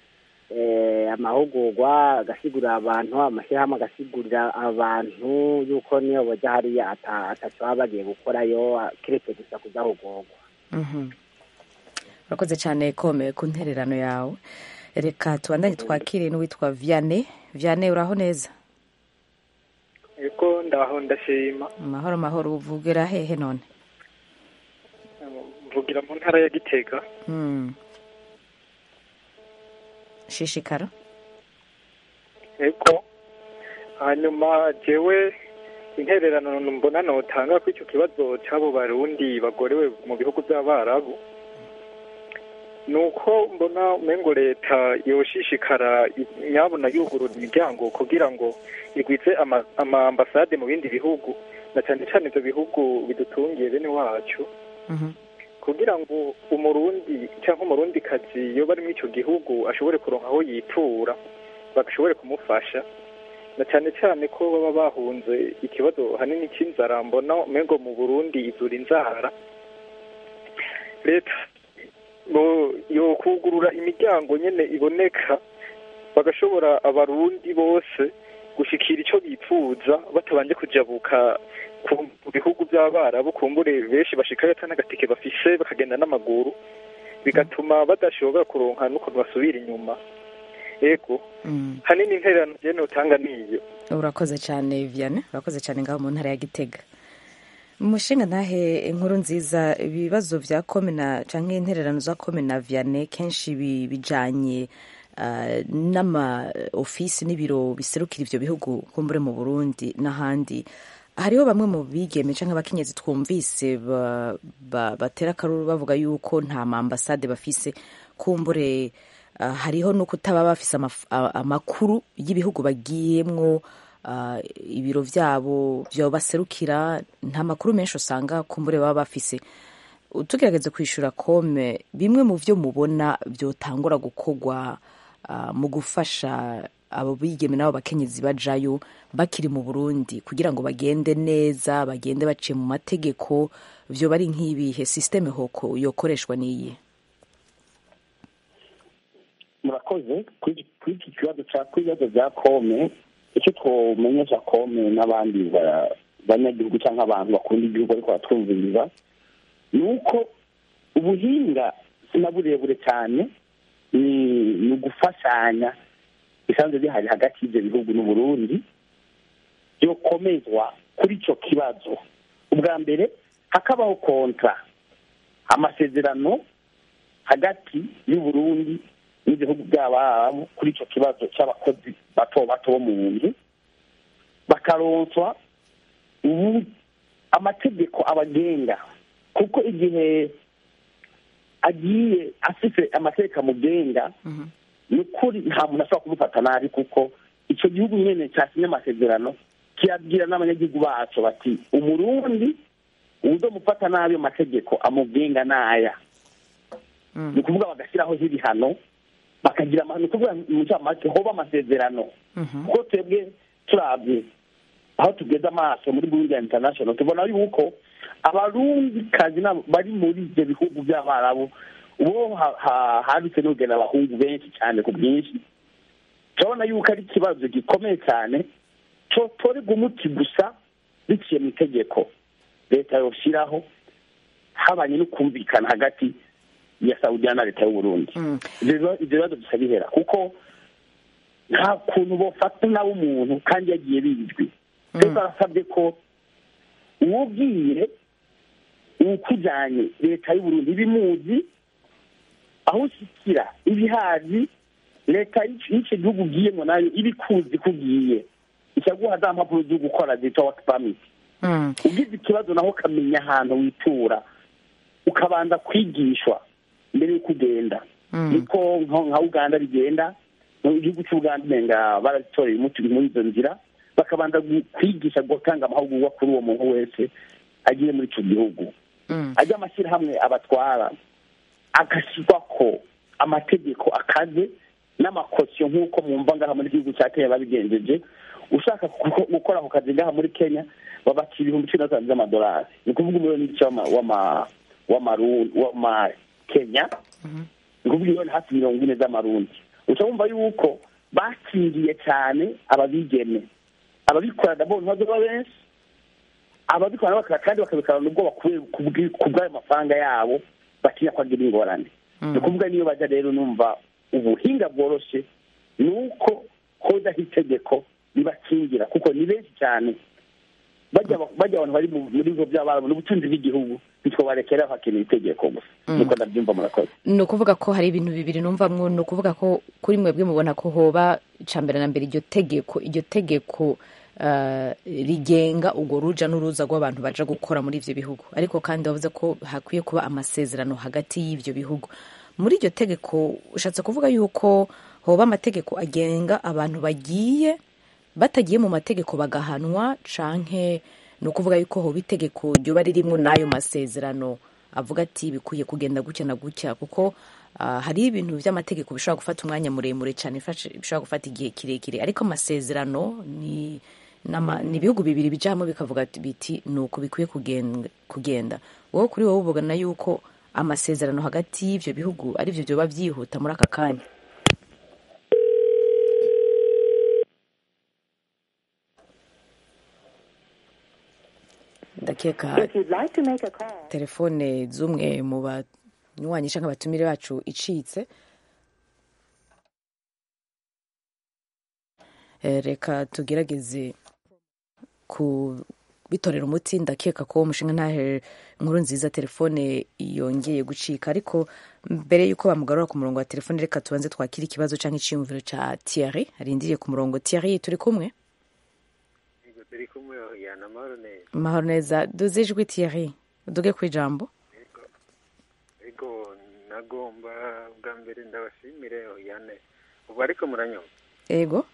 amahugurwa agasigurira abantu, amashyirahamwe agasigurira abantu yuko niyo bajya hariya ataco baba bagiye gukorayo kiretse gusa kudahugurwa. Urakoze cyane Kome ku ntererano yawe. Reka tubandanye twakire n'uwitwa Vianney. Vianney uraho neza? Eko ndaho ndashima. Mahoro uvugira hehe none? Mvugira mu ntara ya Gitega. Shishikara. Eko hanyuma jewe intererano mbona notanga ko icyo kibazo cy'abo barundi bagorewe mu bihugu by'abarabu, nuko mbona umengo leta yoshishikara nyabona yugurura imiryango kugira ngo igwize ama ambasade mu bindi bihugu, na cyane cyane ibyo bihugu bidutungiye bene wacu, kugira ngo umurundi cyangwa umurundikazi iyo bari muri icyo gihugu ashobore kuronka aho yitura bagashobore kumufasha, na cyane cyane ko baba bahunze ikibazo hanini cy'inzara. Mbona umengo mu Burundi izura inzara, leta yo kugurura imiryango nyene iboneka bagashobora abarundi bose gushikira icyo bipfuza batabanje kujabuka ku bihugu by'abarabu, kumbure benshi bashikayo atanagatike bafise bakagenda n'amaguru, bigatuma badashobora kuronka n'ukuntu basubira inyuma. Ego hanini intererano je notanga niyo. Urakoze cyane Vianney, urakoze cyane ngaho mu ntara ya Gitega. Umushinga ntahe inkuru nziza, ibibazo vya Komena canke intererano za Komena Vianney kenshi bijanye n'ama ofisi n'ibiro biserukira ivyo bihugu kumbure mu Burundi n'ahandi. Hariho bamwe mu bigeme canke abakenyezi twumvise batera akaruru bavuga yuko nta ambasade bafise, kumbure hariho no kutaba bafise amakuru y'ibihugu bagiyemwo, ibiro vyabo vyo baserukira nta makuru menshi usanga kumbure baba bafise. Tugerageze kwishura Kome, bimwe mu vyo mubona vyotangura gukorwa mu gufasha abo bigeme n'abo bakenyezi bajayo bakiri mu Burundi kugira ngo bagende neza, bagende baciye mu mategeko, vyo bari nk'ibihe systeme hoko yokoreshwa n'iyi? Murakoze kuri iki kibazo bya Kome. Icyo twomenyesha Kome n'abandi banyagihugu cyangwa abantu bakunda igihugu ariko batwumviriza ni uko ubuhinga sina burebure cyane, ni ugufashanya bisanzwe bihari hagati y'ibyo bihugu n'Uburundi byokomezwa kuri icyo kibazo. Ubwa mbere hakabaho kontra, amasezerano hagati y'Uburundi n'ibihugu by'abarabu kuri icyo kibazo cy'abakozi bato bato bo mu nzu, bakaronswa amategeko abagenga, kuko igihe agiye afite amategeko amugenga ni ukuri nta muntu ashobora kumufata nabi, kuko icyo gihugu nyine cyasinye amasezerano kiyabwira n'abanyagihugu bacu bati Umurundi uzomufata nabi amategeko amugenga n'aya. Ni ukuvuga bagashyiraho ibihano, bakagira ni ukuvuga mu ncamake hoba amasezerano, kuko twebwe turabye aho tugeze amaso muri Burundi International tubona yuko abarundikazi bari muri ibyo bihugu by'abarabu ubu hadutse n'ugena abahungu benshi cyane ku bwinshi. turabona yuko ari ikibazo gikomeye cyane cyotorerwa umuti gusa biciye mu itegeko leta yoshyiraho, habanye no kumvikana hagati ya Saudiya na leta y'u Burundi. Ibyo bibazo bisa bihera, kuko nta kuntu bofata nawe umuntu kandi yagiye bizwi. Twese barasabye ko uwubwiye ukujyanye leta y'u Burundi ibimuzi, aho ushyikira ibihazi leta y'icyo gihugu ugiyemo nayo ibikuzi kugiye icyaguha za mpapuro zo gukora zitwa work permit. Ugize ikibazo naho ukamenya ahantu witura, ukabanza kwigishwa mbere yo kugenda. Niko nka Uganda bigenda, mu gihugu cy'Uganda nenga baratoreye umuti muri izo nzira, bakabanza kwigisha gutanga amahugurwa kuri uwo muntu wese agiye muri icyo gihugu. Ajya amashyirahamwe abatwara agashyirwa ko amategeko akaze n'amakosiyo nk'uko mwumva ngaha muri gihugu cya Kenya babigenjeje. Ushaka gukora ako kazi ngaha muri Kenya babakira $15,000 z'amadolari, ni ukuvuga w'ama Kenya, ni ukuvuga hafi $40 z'amarundi. Ushobora yuko bakiriye cyane ababigeme, ababikora ndabona ntazoba benshi, ababikora bakora kandi bakabikorana ubwoba ku bw'ayo mafaranga yabo batinya kwagira ingorane. Ni ukuvuga niyo bajya rero numva ubuhinga bworoshye ni uko hodaho itegeko ribakingira, kuko ni benshi cyane bajya abantu bari muri bigo by'abarabu n'ubutunzi bw'igihugu, bityo barekera hakeneye itegeko gusa. Nuko ndabyumva. Murakoze. Ni ukuvuga ko hari ibintu bibiri numvamwo. Ni ukuvuga ko kuri mwebwe mubona ko hoba icambere na mbere iryo tegeko rigenga urwo ruja n'uruza rw'abantu baja gukora muri ivyo bihugu, ariko kandi bavuze ko hakwiye kuba amasezerano hagati y'ivyo bihugu. Muri iryo tegeko ushatse kuvuga yuko hoba amategeko agenga abantu bagiye batagiye mu mategeko bagahanwa, canke ni ukuvuga yuko hoba itegeko ryoba ririmwo n'ayo masezerano avuga ati bikwiye kugenda gutya na gutya, kuko hari ibintu by'amategeko bishobora gufata umwanya muremure cyane, bishobora gufata igihe kirekire, ariko amasezerano ni ibihugu bibiri bijamo bikavuga biti ni uko bikwiye kugenda. Wowe kuri wowe ubona yuko amasezerano hagati y'ivyo bihugu ari byo byoba byihuta muri aka kanya? Ndakeka telefone z'umwe mu banywanyi canke abatumire bacu icitse. Reka tugerageze kubitorera umuti. Ndakeka ko umushinga ntahe nkuru nziza telefone yongeye gucika, ariko mbere yuko bamugarura ku murongo wa telefone reka tubanze twakira ikibazo canke iciyumviro ca Thierry arindiriye ku murongo. Thierry, turi kumwe? Turi kumwe. Yana mahoro neza. Mahoro neza. Duze ijwi Thierry, uduge ku ijambo. Ego nagomba bwa mbere ndabashimire Oriane ubu ariko muranyumva ego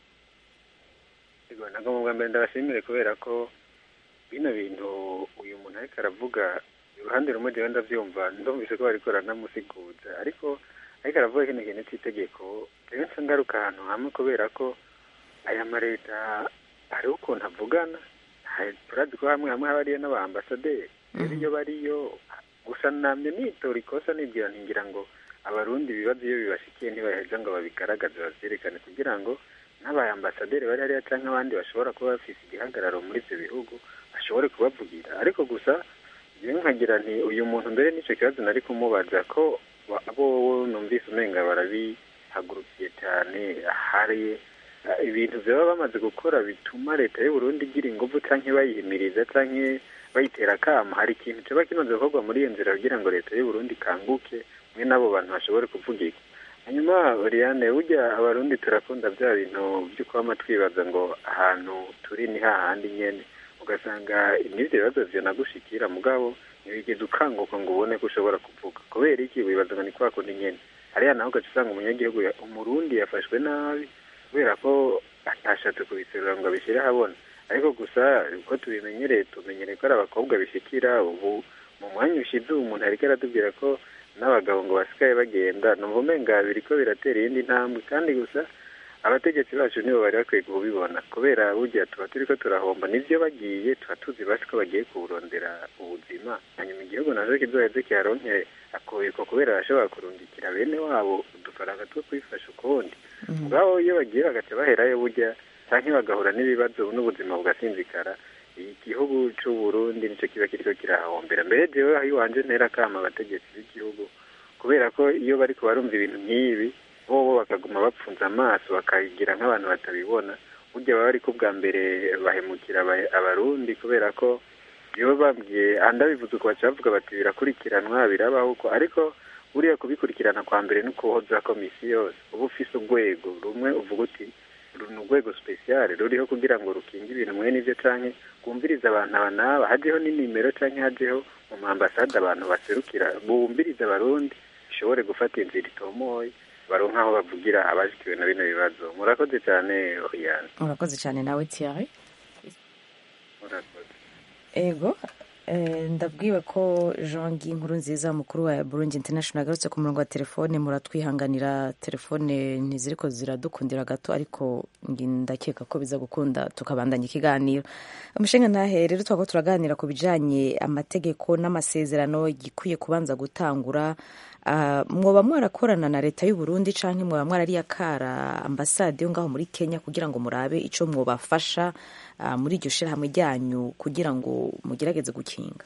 nagomba bwa mbere ndabashimire kubera ko bino bintu uyu muntu ariko aravuga uruhande rumwe jewe ndavyumva ndumvise ko bariko baranamusiguza ariko aravuga kino kintu c'itegeko rero nca ngaruka ahantu hamwe kubera ko aya mareta hariho ukuntu avugana turazi ko hamwe hamwe haba hariyo n'abaambasaderi rero iyo bariyo gusa namye nitora ikosa nibwira ntingira ngo abarundi ibibazo iyo bibashikiye ntibaheza ngo babigaragaze bavyerekane kugira ngo n'abaambasaderi bari hariya canke abandi bashobora kuba bafise igihagararo muri ivyo bihugu bashobore kubavugira ariko gusa jewe nkagira nti uyu muntu mbere n'ico kibazo nari kumubaza ko abo numvise umenga barabihagurukiye cyane hari ibintu vyaba bamaze gukora bituma leta y'u Burundi igira inguvu canke bayihimiriza canke bayitera akamo hari ikintu kiba kimaze gukorwa muri iyo nzira kugira ngo leta y'u Burundi ikanguke mwe n'abo bantu bashobore kuvugirwa hanyuma Oriane burya abarundi turakunda bya bintu byo kwama twibaza ngo ahantu turi ni hahandi nyene ugasanga n'ivyo bibazo vyonagushikira mugabo ntibigeze ukanguka ngo ubone ko ushobora kuvuga kubera iki wibaza ngo ni kwa kundi nyene hariya naho ugaca usanga umunyagihugu umurundi yafashwe nabi kubera ko atashatse kubiserura ngo abishyire ahabona ariko gusa uko tubimenyereye tumenyereye ko ari abakobwa bishikira ubu mu mwanya ushize umuntu ariko aratubwira ko n'abagabo ngo basigaye bagenda numva umenga biriko biratera iyindi ntambwe kandi gusa abategetsi bacu nibo bari bakwiye kubibona kubera burya tuba turiko turahomba nivyo bagiye tuba tuzi basi ko bagiye kuburondera ubuzima hanyuma igihugu nazo kizoheze kiharonkere akoyeko kubera bashobora kurungikira bene wabo udufaranga two kwifasha ukundi ubwabo iyo bagiye bagaca baherayo burya canke bagahura n'ibibazo n'ubuzima bugasinzikara igihugu c'u Burundi nico kiba kiriko kirahombera mbere jewe aho iwanje ntera akama abategetsi b'igihugu kubera ko iyo bariko barumva ibintu nk'ibi bobo bakaguma bapfunza amaso bakagira nk'abantu batabibona burya baba ariko bwa mbere bahemukira abarundi kubera ko iyo babwiye andabivuze uko baca bavuga bati birakurikiranwa birabaho uko ariko buriya kubikurikirana kwa mbere no kuhoza komisiyo yose uba ufise urwego rumwe uvuga uti ni urwego special ruriho kugira ngo rukinge ibintu mwe n'ivyo canke bumviriza abantu abanaba hajeho n'inimero canke hajeho mu mambasade abantu baserukira bumviriza abarundi bishobore gufata inzira itomoye baronka aho bavugira abashikiwe na bino bibazo murakoze cyane Oriane murakoze cyane nawe Thierry murakoze ego ndabwiwe ko Jean Guy Nkurunziza mukuru wa Burundi International agarutse ku murongo wa telefone muratwihanganira telefone ntiziriko ziradukundira gato ariko ndakeka ko biza gukunda tukabandanya ikiganiro umushinga ntahe rero twako turaganira ku bijanye amategeko n'amasezerano gikwiye kubanza gutangura mwoba mwarakorana na leta y'u Burundi canke mwoba mwarariye akara ambasade yo ngaho muri Kenya kugira ngo murabe ico mwobafasha muri iryo shirahamwe ryanyu kugira ngo mugerageze gukinga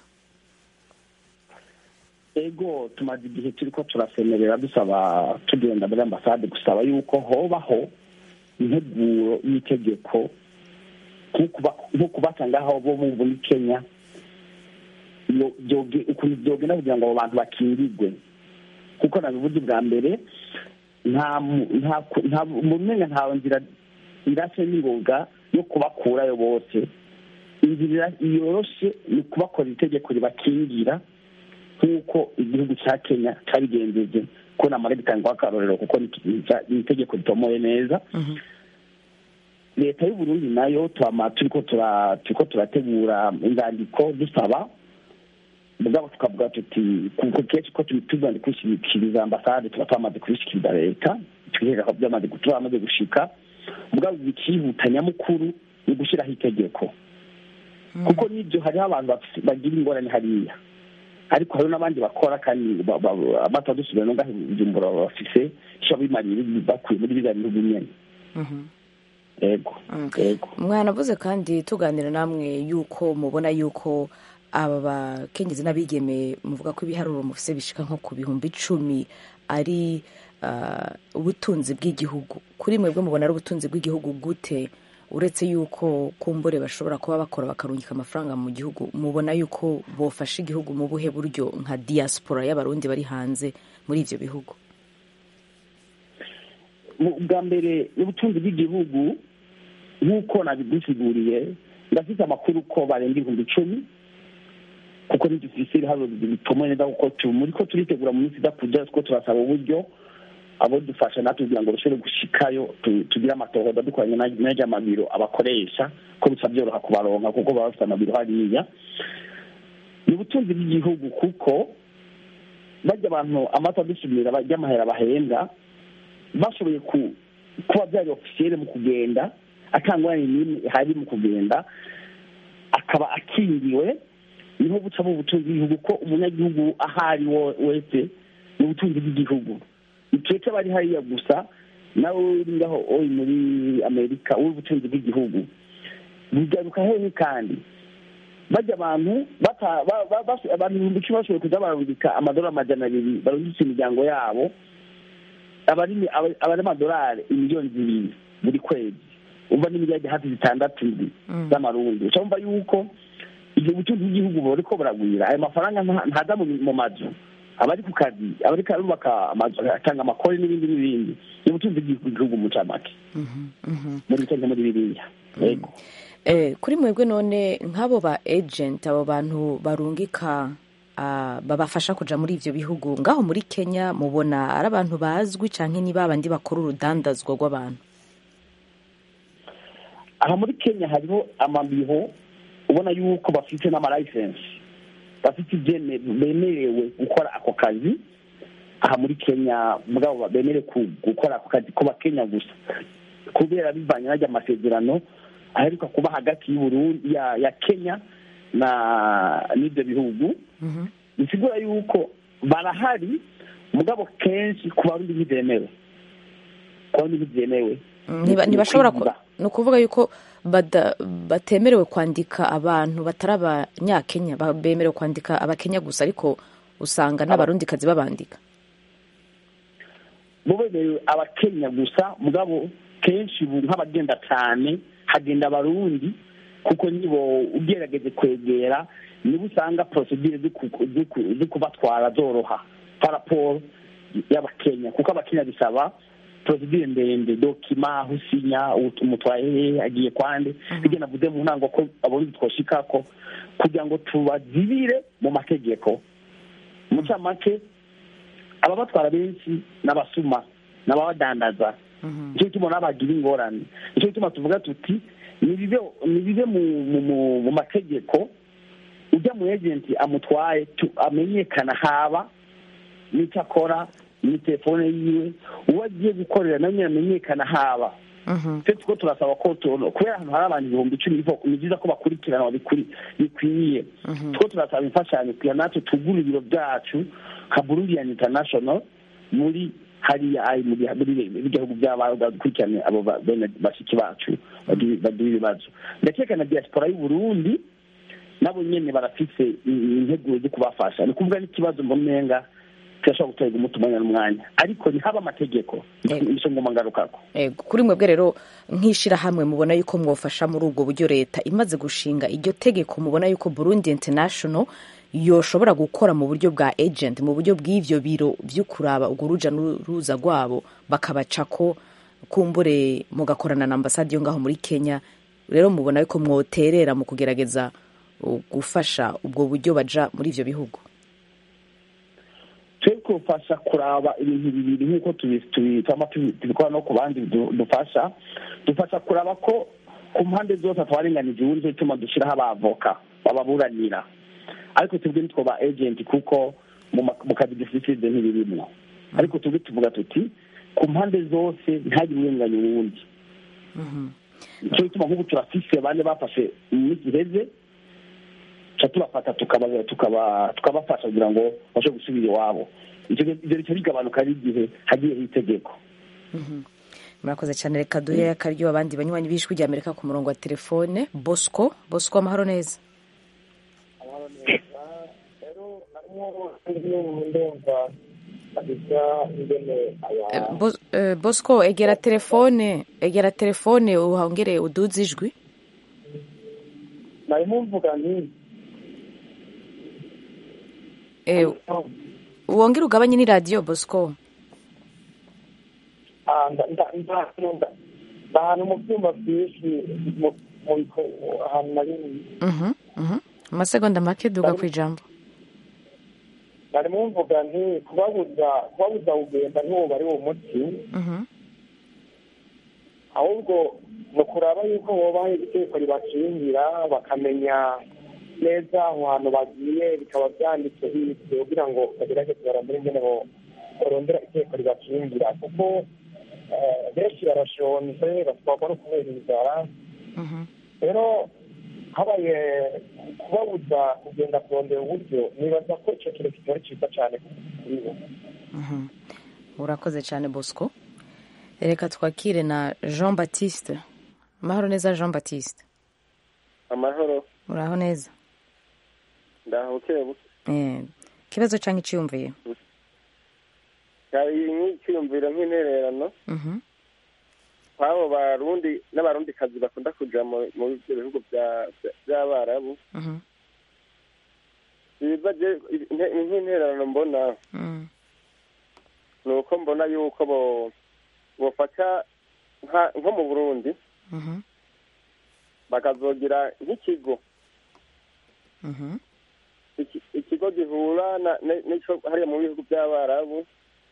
ego tumaze igihe turiko turasemerera dusaba tugenda muri ambasade gusaba yuko hobaho integuro y'itegeko nk'uko basangaho bo muri Kenya ukuntu vyogenda kugira ngo abo bantu bakingirwe kuko nabivuze bwa mbere mumenya nta nzira irase n'ingoga yo kubakurayo bose inzira yoroshe ni ukubakora itegeko ribakingira nk'uko igihugu cya Kenya cyabigenjeje ko namara bitangwaho akarorero kuko ni itegeko ritomoye neza leta y'u Burundi nayo turiko turategura inzandiko dusaba mugabo tukavuga tuti kuko kenshi ko tuzandi kwishikiriza ambasade tuba twamaze kwishikiriza leta twihera ko byamaze turamaze gushika mugabo ikihuta nyamukuru ni gushiraho itegeko kuko nibyo hariho abantu bagira ingorane hariya ariko hari n'abandi bakora kandi batadusubira no ngaho Bujumbura bafise icyo bimarira bakuye muri biriya bihugu nyene ego mwanavuze kandi tuganira namwe yuko mubona yuko aba bakenyezi n'abigeme muvuga ko ibiharuro mufise bishika nko ku bihumbi 10 ari ubutunzi bw'igihugu kuri mwebwe mubona ari ubutunzi bw'igihugu gute uretse yuko kumbure bashobora kuba bakora bakarungika amafaranga mu gihugu mubona yuko bofasha igihugu mu buhe buryo nka diaspora y'abarundi bari hanze muri ivyo bihugu bwa mbere ubutunzi bw'igihugu nk'uko nabigusiguriye ndafite amakuru ko barenga 10,000 kuko ntidufise ibiharuro bitomoye neza kuko muri ko turitegura mu minsi idakuja ko turasaba uburyo abo dufasha natwe kugira ngo dushobore gushikayo tugire amatohoza dukoranye n'ajya amabiro abakoresha ko bica byoroha kubaronka kuko baba bafite amabiro hariya. Ni ubutunzi bw'igihugu kuko bajya abantu amata dushimira bajya amahera bahembwa bashoboye kuba byari ofisiyere mu kugenda atangwa n'imwe hari mu kugenda akaba akingiwe, niho buca mu butunzi bw'igihugu ko umunyagihugu ahari wese ni ubutunzi bw'igihugu. Ikeke bari hariya gusa nawe uri ngaho uri muri Amerika uri ubutunzi bw'igihugu. Bigaruka hehe kandi bajya abantu abantu ibihumbi icumi bashoboye kuza barungika amadolari 200 barungitse imiryango yabo abari amadolari 2,000,000 buri kwezi, umva n'imiliyardi hafi 6 z'amarundi. Cyumva yuko ibyo butunzi bw'igihugu bariko baragwira ayo mafaranga ntaza mu mazu, abari ku kazi, abari karubaka amazu atanga amakori n'ibindi ubutunzi bw'igihugu mu camake muri cyane muri biriya. Yego kuri mwebwe none nk'abo ba agent, abo bantu barungika babafasha kuja muri ivyo bihugu ngaho muri Kenya, mubona ari abantu bazwi canke ni babandi bakora urudandazwa rw'abantu? Aha muri Kenya hariho amabiro ubona yuko bafite n'amalicense, bafite bemerewe gukora ako kazi. Aha muri Kenya mugabo bemerewe gukora ako kazi ko bakenya gusa kubera bivanye n'ajya amasezerano aheruka kuba hagati y'Uburundi ya Kenya na n'ibyo bihugu. Bisigura yuko barahari mugabo kenshi ku barundi ntibyemewe, ntibashobora no kuvuga yuko batemerewe kwandika abantu batari abanyakenya, bemerewe kwandika abakenya gusa, ariko usanga n'abarundikazi babandika. Bo bemerewe abakenya gusa mugabo kenshi nk'abagenda cyane hagenda abarundi kuko nibo ugerageze kwegera niba usanga procedure zo kubatwara zoroha paraporo y'abakenya, kuko abakenya bisaba procedure ndende, dokima husinya umutwaye agiye kwande bige navuze mu ntango ko abarundi twoshikako kugira ngo tubazibire mu mategeko. Mu camake ababatwara benshi n'abasuma n'abadandaza, icyo tubona bagira ingorane. Icyo tuma tuvuga tuti nibibe mu mategeko, ujya mu agent amutwaye amenyekana haba n'icyo akora ni telefone yiwe, uwo agiye gukorera nawe amenyekana haba. Tuko turasaba ko kubera ahantu hari abantu 10,000 ni byiza ko bakurikirana bikwiye. Tuko turasaba imfashanyo kugira natwe tugura ibiro byacu ka Burundi International muri hariya ari mu bihugu by'abakurikirana abo bashiki bacu bagira ibibazo. Ndakeka na diaspora y'u Burundi nabo nyene barafise intego zo kubafasha. Ni kuvuga n'ikibazo mbonenga cyashobora gutega umutumanya n'umwanya, ariko ni haba amategeko nisho ngoma ngarukako. Kuri mwebwe rero nkishira hamwe mubona yuko mwofasha muri ubwo buryo leta imaze gushinga iryo tegeko, mubona yuko Burundi International yoshobora gukora mu buryo bwa agent, mu buryo bw'ivyo biro vy'ukuraba uguruja n'uruza rwabo bakabacako kumbure mugakorana na ambasade yo ngaho muri Kenya. Rero mubona yuko mwoterera mu kugerageza gufasha ubwo buryo baja muri ivyo bihugu? Twekufasha kuraba ibintu bibiri nk'uko tubikora no ku bandi dufasha kuraba ko ku mpande zose twarenganije uburyo ituma dushiraho abavoka bababuranira, ariko tubwe nitwo ba agent kuko mu kazi dufite ntibirimo. Ariko tubwe tuvuga tuti ku mpande zose ntihagire urenganya uwundi. Icyo gituma nk'ubu turafise bane bafashe iminsi iheze tubafata tukabafasha kugira ngo bashe gusubira iwabo. Ibyo bica bigabanuka ari igihe hagiye itegeko. Murakoze cyane. Reka duhe akaryo abandi banywanyi b'Ijwi rya Amerika ku murongo wa telefone. Bosco, amahoro neza? Bosco, egera telefone uhongere uduze ijwi. Narimumvuga nti wongere ugabanye ni radio Bosco. ahantu mu byuma byinshi ahantu nari amasegonda make duga ku ijambo. barimo mvuga nti kubabuza kugenda ntuwo ari uwo muti ahubwo ni ukuraba yuko bobaho itegeko ribakingira bakamenya neza aho hantu bagiye bikaba byanditse hirya kugira ngo bagerageze barondere ingene barondera itegeko ribakingira kuko benshi barashonje batwarwa no kubera inzara rero habaye kubabuza kugenda kurondera uburyo nibaza ko icyo kintu kitari cyiza cyane kuri bo. Urakoze cyane Bosco. Reka twakire na Jean Baptiste. Amahoro neza Jean Baptiste. Amahoro. Uraho neza. Ndaho kebu. Kibazo cyangwa iciyumviye? Kari nk'iciyumviro nk'intererano. Abo barundi n'abarundi kazi bakunda kuja mu bihugu by'abarabu. Bibaje nk'intererano mbona. Nuko mbona yuko bofata nko mu Burundi. Bakazogira nk'ikigo. Ikigo gihura n'ico hariya mu bihugu by'abarabu.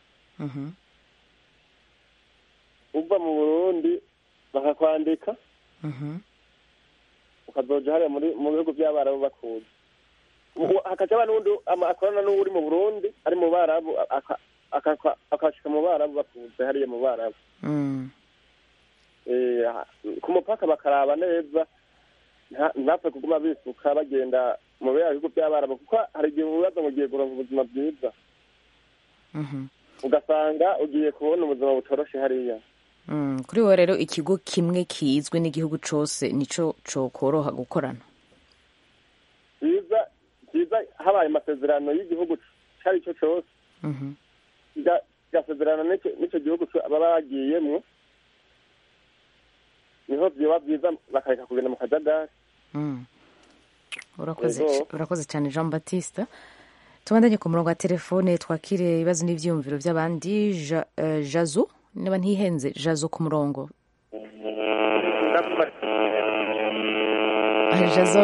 Uva mu Burundi bakakwandika ukazoja hariya mu bihugu by'abarabu bakuza hakajaba n'undi akorana n'uri mu Burundi ari mu barabu akashika mu barabu bakuza hariya mu barabu ku mupaka bakaraba neza ntapfe kuguma bisuka bagenda mu bihugu by'abarabu kuko hari igihe ubaza ngo ugiye kuronka ubuzima bwiza ugasanga ugiye kubona ubuzima butoroshe hariya. Kuri wowe rero ikigo kimwe kizwe n'igihugu cyose nico cokoroha gukorana? Biza habaye amasezerano y'igihugu cyari cyo cyose gasezerano n'icyo gihugu baba bagiyemwo niho byoba byiza bakareka kugenda mu kajagari. Urakoze cyane Jean Baptiste. Tubandanye ku murongo wa telefone twakire ibibazo n'ivyumviro by'abandi. Jazo niba ntihenze Jazo ku murongo. Jazo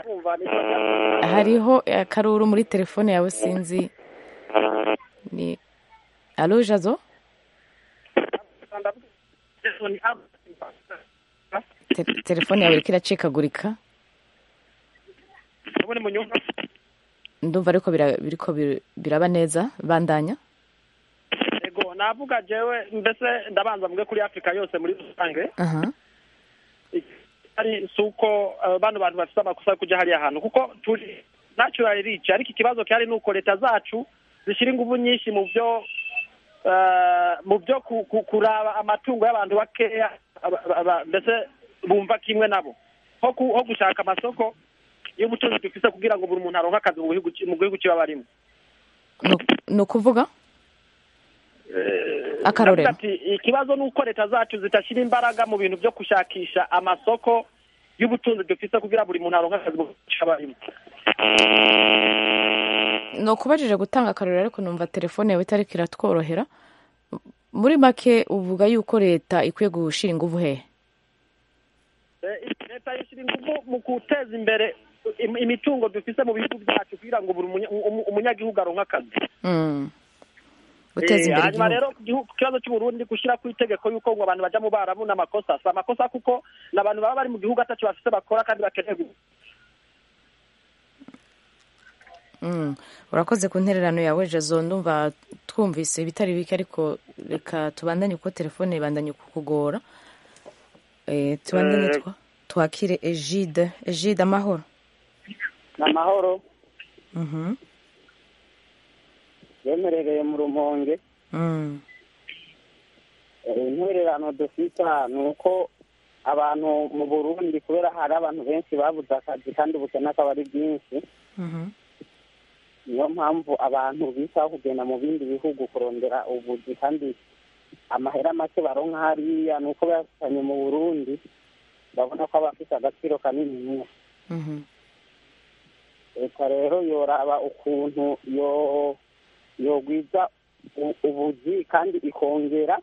hariho akaruru muri telefone yawe sinzi ni Allo Jazo? Telefone yawe iracikagurika. Ndumva ariko biriko biraba neza bandanya. Ego navuga jewe mbese ndabanza mvuge kuri Afrika yose muri rusange. Ari suko bantu bafite amakosa kujya hariya hantu kuko turi natural rich ariko ikibazo cyari nuko leta zacu zishira ingufu nyinshi mu byo kuraba amatungo y'abantu bakeya mbese bumva kimwe nabo ho gushaka amasoko y'ubutunzi dufise kugira ngo buri muntu aronke akazi mu gihugu kiba barimo. No kuvuga akarorero ikibazo nuko leta zacu zitashira imbaraga mu bintu byo kushakisha amasoko y'ubutunzi dufise kugira buri muntu aronke akazi mu gihugu kiba barimo. No kubajije gutanga akarorero ariko numva telefone yawe itariko iratworohera. Muri make uvuga yuko leta ikwiye gushira ingufu hehe? Leta yishira ingufu mu guteza imbere imitungo dufise mu bihugu byacu kugira ngo buri umunyagihugu aronke akazi. Guteza imbere hanyuma rero ku kibazo cy'Uburundi gushyira ku itegeko yuko ngo abantu baja mu barabu n'amakosa si amakosa kuko n'abantu baba bari mu gihugu atacu bafise bakora kandi bakeneye. Urakoze ku ntererano yawe Jazo. Ndumva twumvise ibitari bike ariko reka tubandanye kuko telefone ibandanye kukugora. Tubandanye twakire Egide. Egide amahoro. Amahoro. Yemerereye mu Rumonge. Intererano dufite ni uko abantu mu Burundi kubera hari abantu benshi babuze akazi kandi ubukene akaba ari bwinshi. Niyo mpamvu abantu bisaho kugenda mu bindi bihugu kurondera ubuzi kandi amahera make baronka hariya ni uko bayasanye mu Burundi babona ko abafite agaciro kanini. Leta rero yoraba ukuntu yogwiza ubuzi kandi ikongera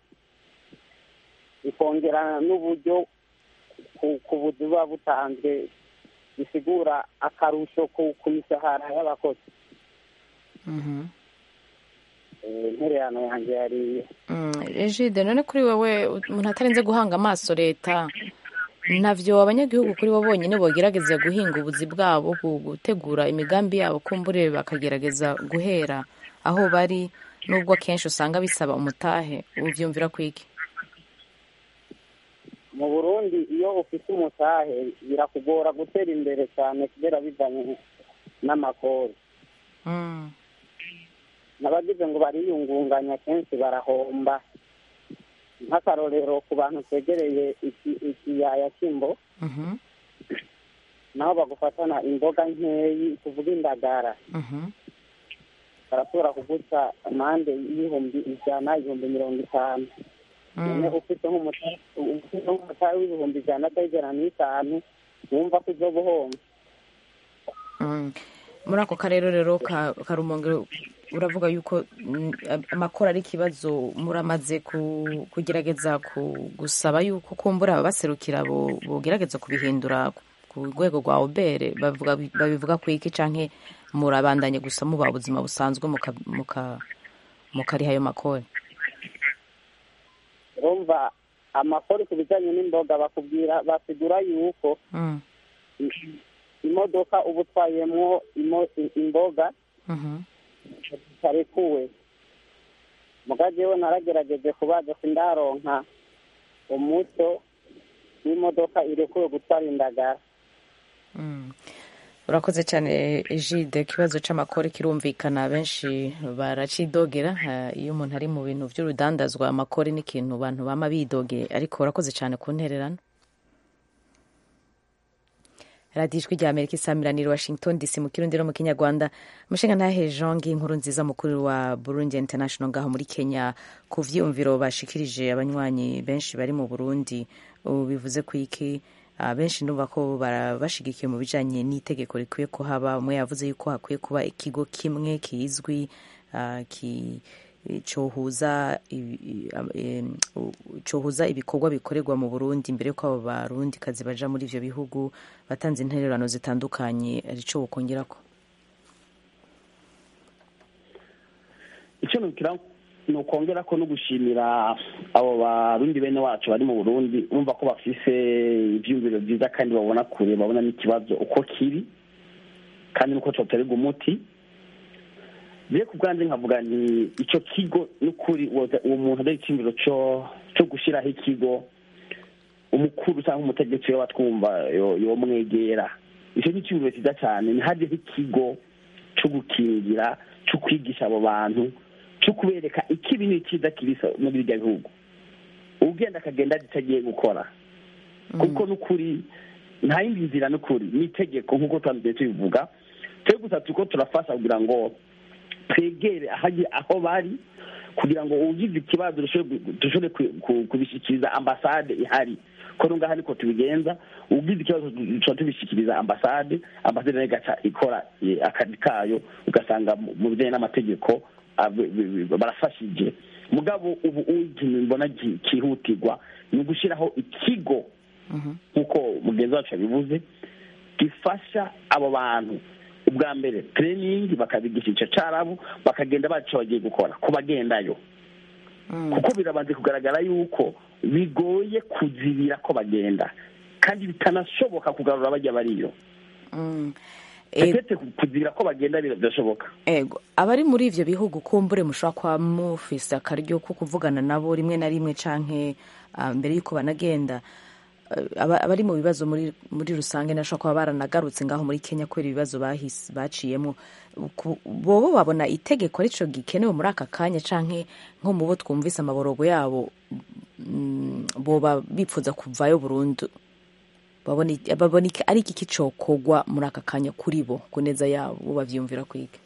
n'uburyo ku buzi buba butanzwe bisigura akarusho ku mishahara y'abakozi. Intererano yanjye yariye. Egide, none kuri wowe umuntu atarenze guhanga amaso leta navyo abanyagihugu kuri bo bonyine bogerageza guhinga ubuzi bwabo gutegura imigambi yabo kumbure bakagerageza guhera aho bari nubwo akenshi usanga bisaba umutahe uvyumvira kwiki? Mu Burundi iyo ufite umutahe birakugora gutera imbere cyane kubera bivanye n'amakori. N'abagize ngo bariyungunganya kenshi barahomba. Nk'akarorero ku bantu twegereye ikiyaya cy'imbo, naho bagufatana imboga nkeyi tuvuga indagara, barashobora kuguca amande y'ibihumbi 100, 150. None ufite nk'umutahe w'ibihumbi 150 wumva ko uzo guhomba. Muri ako karero rero ka Rumonge uravuga yuko amakora ari ikibazo muramaze kugerageza gusaba yuko kumbura abaserukira bogerageza kubihindura ku rwego rwa obere babivuga ku iki canke murabandanye gusa muba ubuzima busanzwe mukariha ayo makori? Urumva amakori ku bijyanye n'imboga basigura yuko imodoka uba utwayemwo imboga zitarekuwe. Muga jewe naragerageje kubaza sindaronka umuco w'imodoka irekuwe gutwara indagara. Urakoze cyane Egide, ikibazo c'amakori kirumvikana, benshi baracidogera iyo umuntu ari mu bintu vy'urudandazwa. Amakori ni ikintu abantu bama bidogeye, ariko urakoze cyane ku ntererano. Radio Ijwi rya Amerika isamiranira Washington DC mu Kirundi no mu Kinyarwanda. Mushinga ntahe Jongi inkuru nziza mukuru wa Burundi International ngaho muri Kenya ku vyumviro bashikirije abanywanyi benshi bari mu Burundi. Bivuze ku iki benshi ndumva ko barabashigikiye mu bijanye n'itegeko rikwiye ko haba. Umwe yavuze yuko hakwiye kuba ikigo kimwe kizwi cohuza ibikorwa bikorerwa mu Burundi mbere yuko abo barundi kazi baja muri ivyo bihugu. Batanze intererano zitandukanye, arico bokongerako? Icyo nukira no kongera ko no gushimira abo barundi bene wacu bari mu Burundi, umva ko bafise ivyumviro byiza kandi babona kure, babona n'ikibazo uko kiri kandi nuko coterwa umuti. Biye kubwanje nkavuga nti ico kigo n'ukuri uwo muntu ari icyumviro cyo gushiraho ikigo, umukuru cyangwa umutegetsi we watwumva yo mwegera. Icyo ni icyumviro cyiza cyane, ni haje ikigo cyo gukingira, cyo kwigisha abo bantu, cyo kubereka ikibi n'ikiza kirisa muri ibyo bihugu. Ugenda akagenda atagiye gukora, kuko n'ukuri nta yindi nzira n'ukuri n'itegeko nk'uko twambiye tubivuga. Twe gusa tuko turafasha kugira ngo twegere aho bari, kugira ngo ugize ikibazo dushobore kubishikiriza ambasade ihari. Ko ngaha niko tubigenza, ugize ikibazo tubishikiriza ambasade nayo gaca ikora akazi kayo, ugasanga mu bijyanye n'amategeko barafashije. Mugabo ubu ikintu mbona kihutirwa ni ugushyiraho ikigo nk'uko mugenzi wacu yabivuze, gifasha abo bantu ubwa mbere training, bakabigisha icyo cyarabo, bakagenda bacu bagiye gukora ku bagendayo, kuko birabanze kugaragara yuko bigoye kuzibira ko bagenda kandi bitanashoboka kugarura bajya bariyo. Kuzibira ko bagenda birashoboka. Ego abari muri ivyo bihugu kumbure mushobora kwa mufise akaryo ko kuvugana nabo rimwe na rimwe canke mbere yuko banagenda. Abari mu bibazo muri rusange nashobora kuba baranagarutse ngaho muri Kenya kubera ibibazo baciyemo, bobo babona itegeko arico gikenewe muri aka kanya canke nko mu bo twumvise amaborogo yabo boba bipfuza kuvayo burundu? Babona ari iki kicokogwa muri aka kanya kuri bo ku neza yabo bavyumvira kwiga?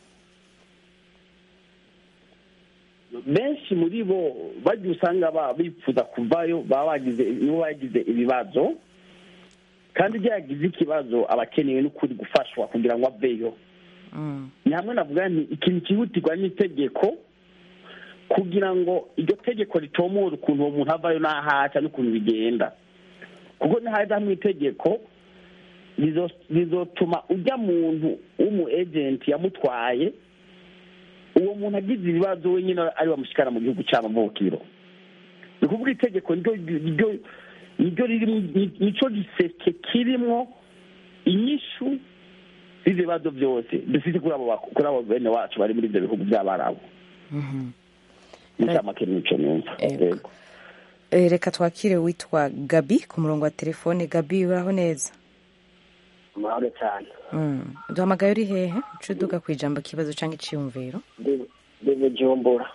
Benshi muri bo bagiye usanga bipfuza kuvayo, bagize ibibazo, kandi byagize ikibazo abakeneye n'ukuri gufashwa kugira ngo aveyo. Ni hamwe navuga nti ikintu kihutirwa n'itegeko, kugira ngo iryo tegeko ritomore ukuntu uwo muntu avayo n'ahaca n'ukuntu bigenda, kuko nihaza mu itegeko bizotuma ujya muntu w'umu agent yamutwaye uwo muntu agize ibibazo wenyine ari bamushikana mu gihugu cy'amavukiro. Ni kuvuga itegeko niryo nico giseke kirimo inyishu z'ibibazo byose dufite kuri abo bene wacu bari muri ibyo bihugu by'abarabu. Nicamake nico numva. Reka twakire witwa Gabi ku murongo wa telefone. Gabi, uraho neza? Mahoro cyane. Duhamagaye uri hehe? Ucuduga ku ijambo kibazo cyangwa iciyumviro? Ndi Bujumbura.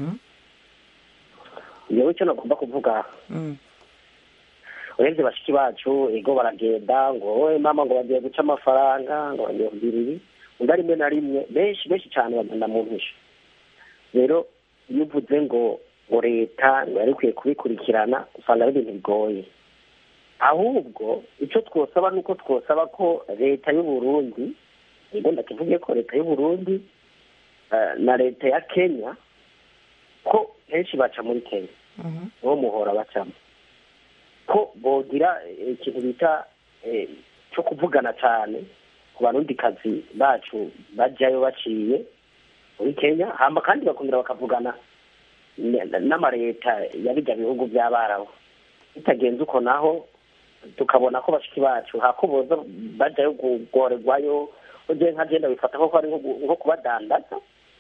Yewe cyo nagomba kuvuga. Urebye bashiki bacu ego baragenda ngo mama ngo bagiye guca amafaranga ngo bagiye kugira ibi. Undi rimwe na rimwe benshi cyane bagenda mu ntisho. Rero iyo uvuze ngo leta yari ikwiye kubikurikirana usanga ari ibintu bigoye. Ahubwo icyo twosaba nuko twosaba ko leta y'u Burundi, ego ndakivuge ko leta y'u Burundi na leta ya Kenya ko henshi baca muri Kenya uwo muhora bacamo ko bogira ikintu bita cyo kuvugana cyane ku barundikazi bacu bajyayo baciye muri Kenya, hamba kandi bakongera bakavugana n'amareta y'abijya bihugu by'abarabu. Bitagenze uko naho tukabona ko bashiki bacu hakuboza bajyayo gugoregwayo uje nkagenda bifata ko ari nko kubadandaza.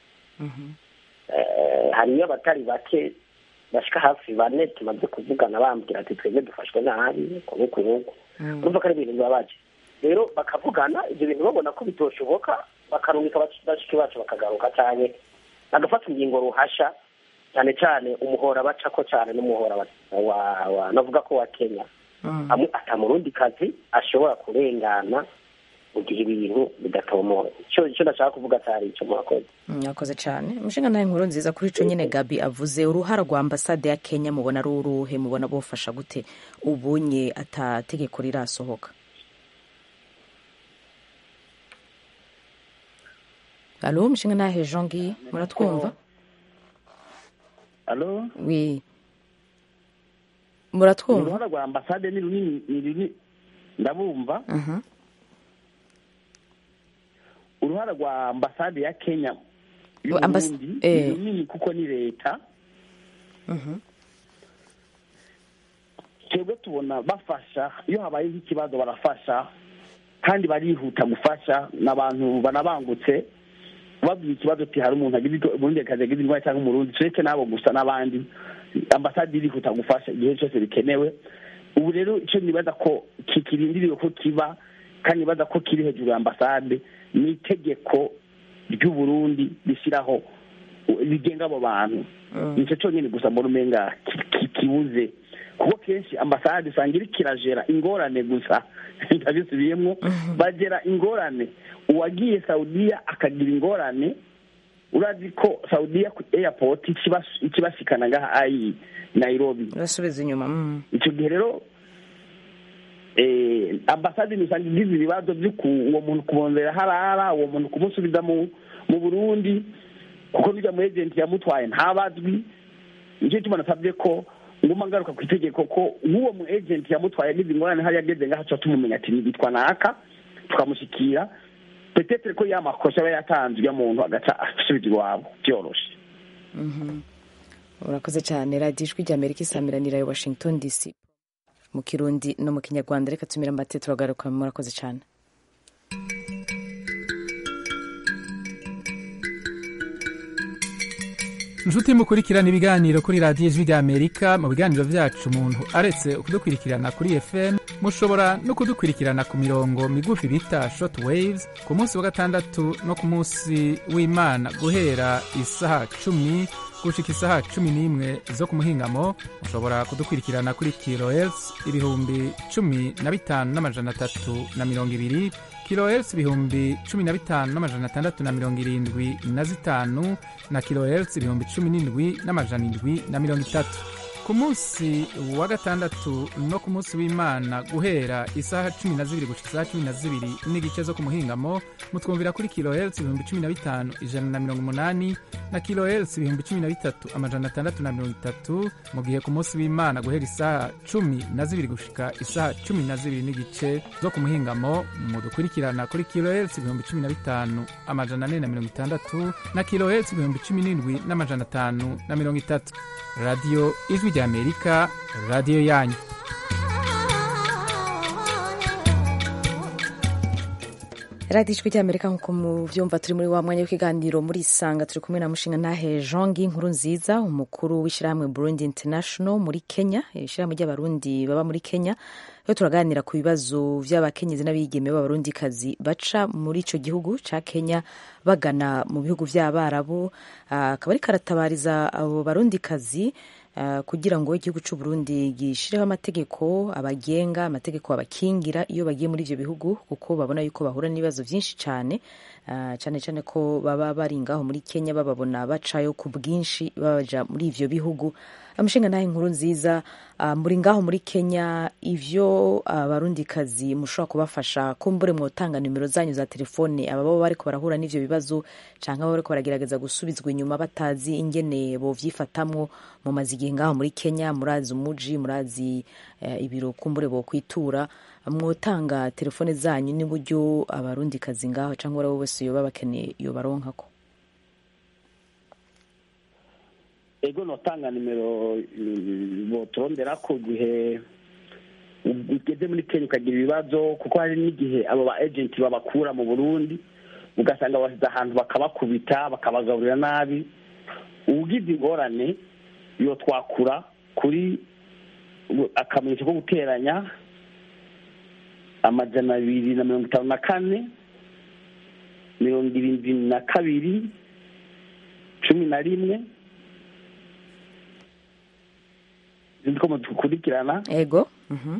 Hariyo abatari bake bashika hafi bane tumaze kuvugana bambwira ati twebwe dufashwe nabi kuko urumva ko ari ibintu bibabaje. Rero bakavugana ibyo bintu babona ko bitoshoboka bakarungika bashiki bacu bakagaruka cyane bagafata ingingo ruhasha cyane cyane umuhora bacako cyane n'umuhora wa navuga ko wa Kenya atamurundi kazi ashobora kurengana mu gihe ibintu bidatomoye. Icyo nashaka kuvuga cyari icyo mwakoze. Mwakoze cyane. Umushinga nawe inkuru nziza kuri ico nyene Gabi avuze. Uruhara rwa ambasade ya Kenya mubona ari uruhe? Mubona bofasha gute ubunye atategeko rirasohoka? Allo, umushinga nawe Jongi muratwumva? Allo? Oui. Muratwumva? Uruhara rwa ambasade ni runini ndabumva. Uruhara rwa ambasade ya Kenya ni runini kuko ni leta. Twebwe tubona bafasha iyo habaye ikibazo barafasha kandi barihuta gufasha n'abantu banabangutse babwiye ikibazo ati hari umuntu agize ubundi akagize indwara cyangwa umurundi twese nabo gusa n'abandi ambasade irihuta gufasha igihe cyose bikenewe. Ubu rero icyo nibaza ko kikirindiriwe ko kiba kandi nibaza ko kiri hejuru ya ambasade ni itegeko ry'u Burundi rishyiraho rigenga abo bantu. Nicyo cyonyine gusa muri umenga kibuze kuko kenshi ambasade usanga iri kirajera ingorane gusa ndabisubiyemo bagera ingorane uwagiye Saudiya akagira ingorane. Urazi ko Saudiya ku airport ikibashikana ngaha ayi Nairobi urasubiza inyuma. Icyo gihe rero ambasade nisanga igize ibibazo uwo muntu kubonera harara uwo muntu kumusubiza mu Burundi kuko n'ujya mu agent yamutwaye ntabazwi. Nicyo tuma nasabye ko nguma ngaruka ku itegeko ko nk'uwo mu agent yamutwaye agize ingorane hari yageze ngaha cyo tumumenya ati nitwa naka tukamushikira peut-être ko yamakosha aba yatanzwe ya muntu agaca asubiza iwabo byoroshe. Urakoze cyane. Radio Ijwi ry'Amerika isamiranira i Washington DC mu Kirundi no mu Kinyarwanda. Reka tumira mbate turagaruka. Murakoze cyane. Nshuti mukurikirana ibiganiro kuri Radio Ijwi ry'Amerika. Mu biganiro byacu umuntu aretse kudukurikirana kuri FM mushobora no kudukurikirana ku mirongo migufi bita short waves ku munsi wa gatandatu no ku munsi w'Imana guhera isaha 10 gushika isaha 11 zo ku muhingamo. Mushobora kudukurikirana kuri kilohertz 15,320 kilohertz 15,675 na kilohertz 17,730. ku munsi wa gatandatu no ku munsi w'Imana guhera isaha 12 gushika isaha 12 n'igice zo ku muhingamo mutwumvira kuri kilohertz 15,180 na kilohertz 13,630 mu gihe ku munsi w'Imana guhera isaha 12 gushika isaha 12 n'igice zo ku muhingamo mudukurikirana kuri kilohertz 15,460 na kilohertz 17,530. Radio Ijwi ry'Amerika, radio yanyu. Radio Ijwi ry'Amerika nk'uko muvyumva turi muri wa mwanya w'ikiganiro muri Isanga, turi kumwe na Mushingantahe Jean Guy Nkurunziza, umukuru w'ishirahamwe Burundi International muri Kenya, ishirahamwe ry'abarundi baba muri Kenya. Yo turaganira ku bibazo vy'abakenyezi n'abigeme b'abarundikazi baca muri ico gihugu ca Kenya bagana mu bihugu vy'Abarabu, akaba ari karatabariza abo barundikazi kugira ngo igihugu cy'u Burundi gishireho amategeko abagenga, amategeko abakingira iyo bagiye muri ivyo bihugu, kuko babona yuko bahura n'ibibazo vyinshi cyane cyane ko baba bari ngaho muri Kenya bababona bacayo ku bwinshi babaja muri ivyo bihugu. Amushingantahe Nkurunziza, muri ngaho muri Kenya, ivyo abarundikazi mushobora kubafasha, kumbure mwotanga nimero zanyu za telefone ababo bariko barahura n'ivyo bibazo canke abo bariko baragerageza gusubizwa inyuma batazi ingene bovyifatamwo. Mumaze igihe ngaho muri Kenya, murazi umuji, murazi ibiro kumbure bo kwitura, mwotanga telefone zanyu n'uburyo abarundikazi ngaho canke abo bose yoba bakeneye yo baronkako. Ego notanga nimero boturondera ko gihe ugeze muri Kenya ukagira ibibazo, kuko hari n'igihe abo ba agent babakura mu Burundi ugasanga basize ahantu bakabakubita bakabagaburira nabi. Ugize ingorane yo twakura kuri akamenyesho ko guteranya 254 72 11 zindiko tukurikirana. Ego.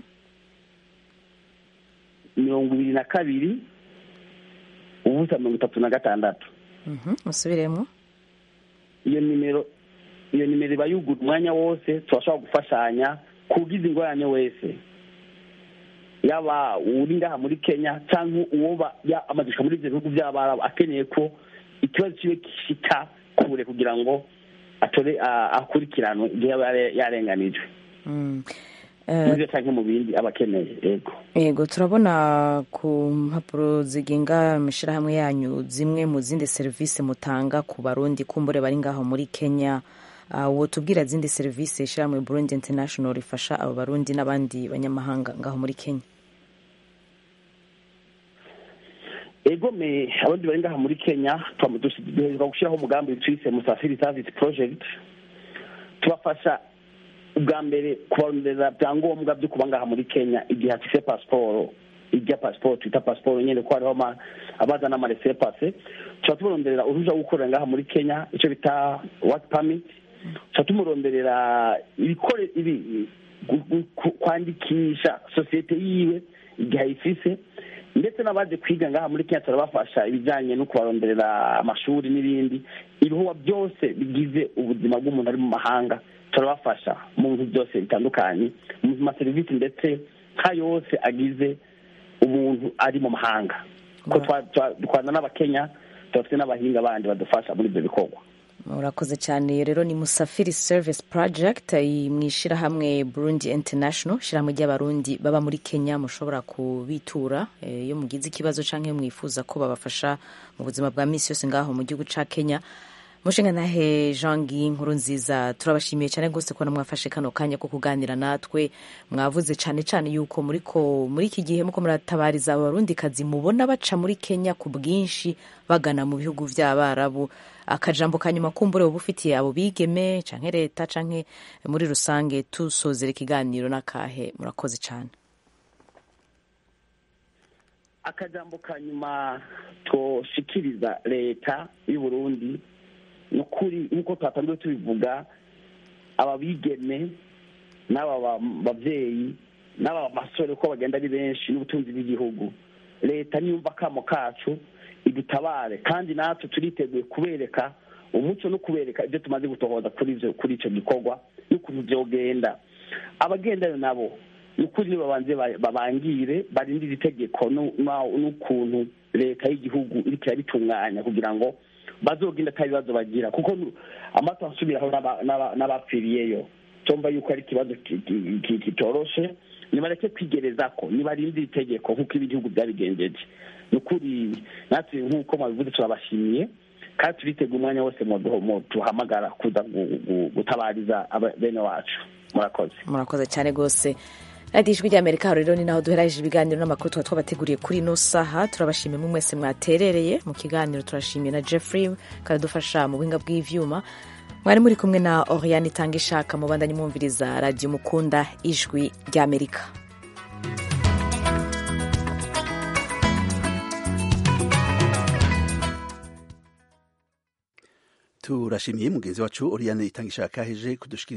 22 ubusa 36. Musubiremo. Iyo nimero bayugura umwanya wose, twashobora gufashanya kugiza ingorane wese, yaba uri ngaha muri Kenya cyangwa uwo amajisha muri ivyo bihugu by'Abarabu akeneye ko ikibazo kibe gishika kure kugira ngo atore akurikiranwe igihe yarenganijwe muri cyangwa mu bindi abakeneye. Ego turabona ku mpapuro zigenga amashirahamwe yanyu zimwe mu zindi service mutanga ku barundi kumbure bari ngaho muri Kenya. Wo tubwira zindi service ishirahamwe Burundi International rifasha abo barundi n'abandi banyamahanga ngaho muri Kenya. Ego abandi bari ngaha muri Kenya twamudushyizeho gushyiraho umugambi twise Musafiri Service Project. Tubafasha ubwa mbere kubarondera byangombwa byo kuba ngaha muri Kenya igihe afise passport, ijya passport twita passport nyene ko hariho abaza n'amarese passe. Turamuronderera uruja gukorera ngaha muri Kenya icyo bita work permit. Turamuronderera ibikore kwandikisha societe yiwe igihe ayifise, ndetse n'abaje kwiga ngaha muri Kenya turabafasha ibijyanye no kubaronderera amashuri n'ibindi ibihuwa byose bigize ubuzima bw'umuntu ari mu mahanga. Turabafasha mu bintu byose bitandukanye mu maserivisi ndetse nka yose agize umuntu ari mu mahanga, ko twana n'abakenya dufite n'abahinga bandi badufasha muri ibyo bikorwa. Murakoze cyane. Rero ni Musafiri Service Project mwishira hamwe Burundi International, shirahamwe ry'abarundi baba muri Kenya, mushobora kubitura iyo mugize ikibazo canke mwifuza ko babafasha mu buzima bwa misi yose ngaho mu gihugu ca Kenya. Mushingantahe Jean Guy Nkurunziza, turabashimiye cyane gose ko namwafashe kano kanya ko kuganira natwe. Mwavuze cyane yuko muri iki gihe muko muratabariza abarundikazi mubona baca muri Kenya ku bwinshi bagana mu bihugu vy'Abarabu. Akajambo kanyuma kumbure ubufitiye abo bigeme canke leta canke muri rusange tusozera ikiganiro nakahe? Murakoze cyane. Akajambo kanyuma toshikiriza leta y'u Burundi nukuri nkuko twatangiye tubivuga, ababigeme n'aba bavyeyi n'aba basore ko bagenda ari benshi n'ubutunzi bw'igihugu, leta niyumva kamo kacu idutabare, kandi natwe turiteguye kubereka umuco no kubereka ibyo tumaze gutohoza kuri icyo gikorwa n'ukuntu byogenda. abagendayo nabo ni ukuri babanze babangire barindire itegeko n'ukuntu leta y'igihugu iriko irabitunganya kugira ngo bazogenda atari ibibazo bagira, kuko amato asubiraho n'abapfiriyeyo cyumva yuko ari ikibazo kitoroshe. nibareke kwigereza ko nibarindire itegeko nk'uko ibihugu byabigenjeje. ni ukuri natwe nk'uko mwabivuze turabashimiye kandi turitega umwanya wose tuhamagara kuza gutabariza bene wacu. murakoze cyane rwose. radiyo ijwi ry'amerika rero ni naho duheraje ibiganiro n'amakuru tuba twabateguriye kuri ino saha. turabashimiye mwese mwaterereye mu kiganiro. turashimiye na Jeffrey karadufasha mu buhinga bw'ivyuma. mwari muri kumwe na Oriane Itangishaka mu bandanye mwumviriza radiyo mukunda ijwi ry'amerika. turashimiye mugenzi wacu Oriane Itangishaka heje kudushikira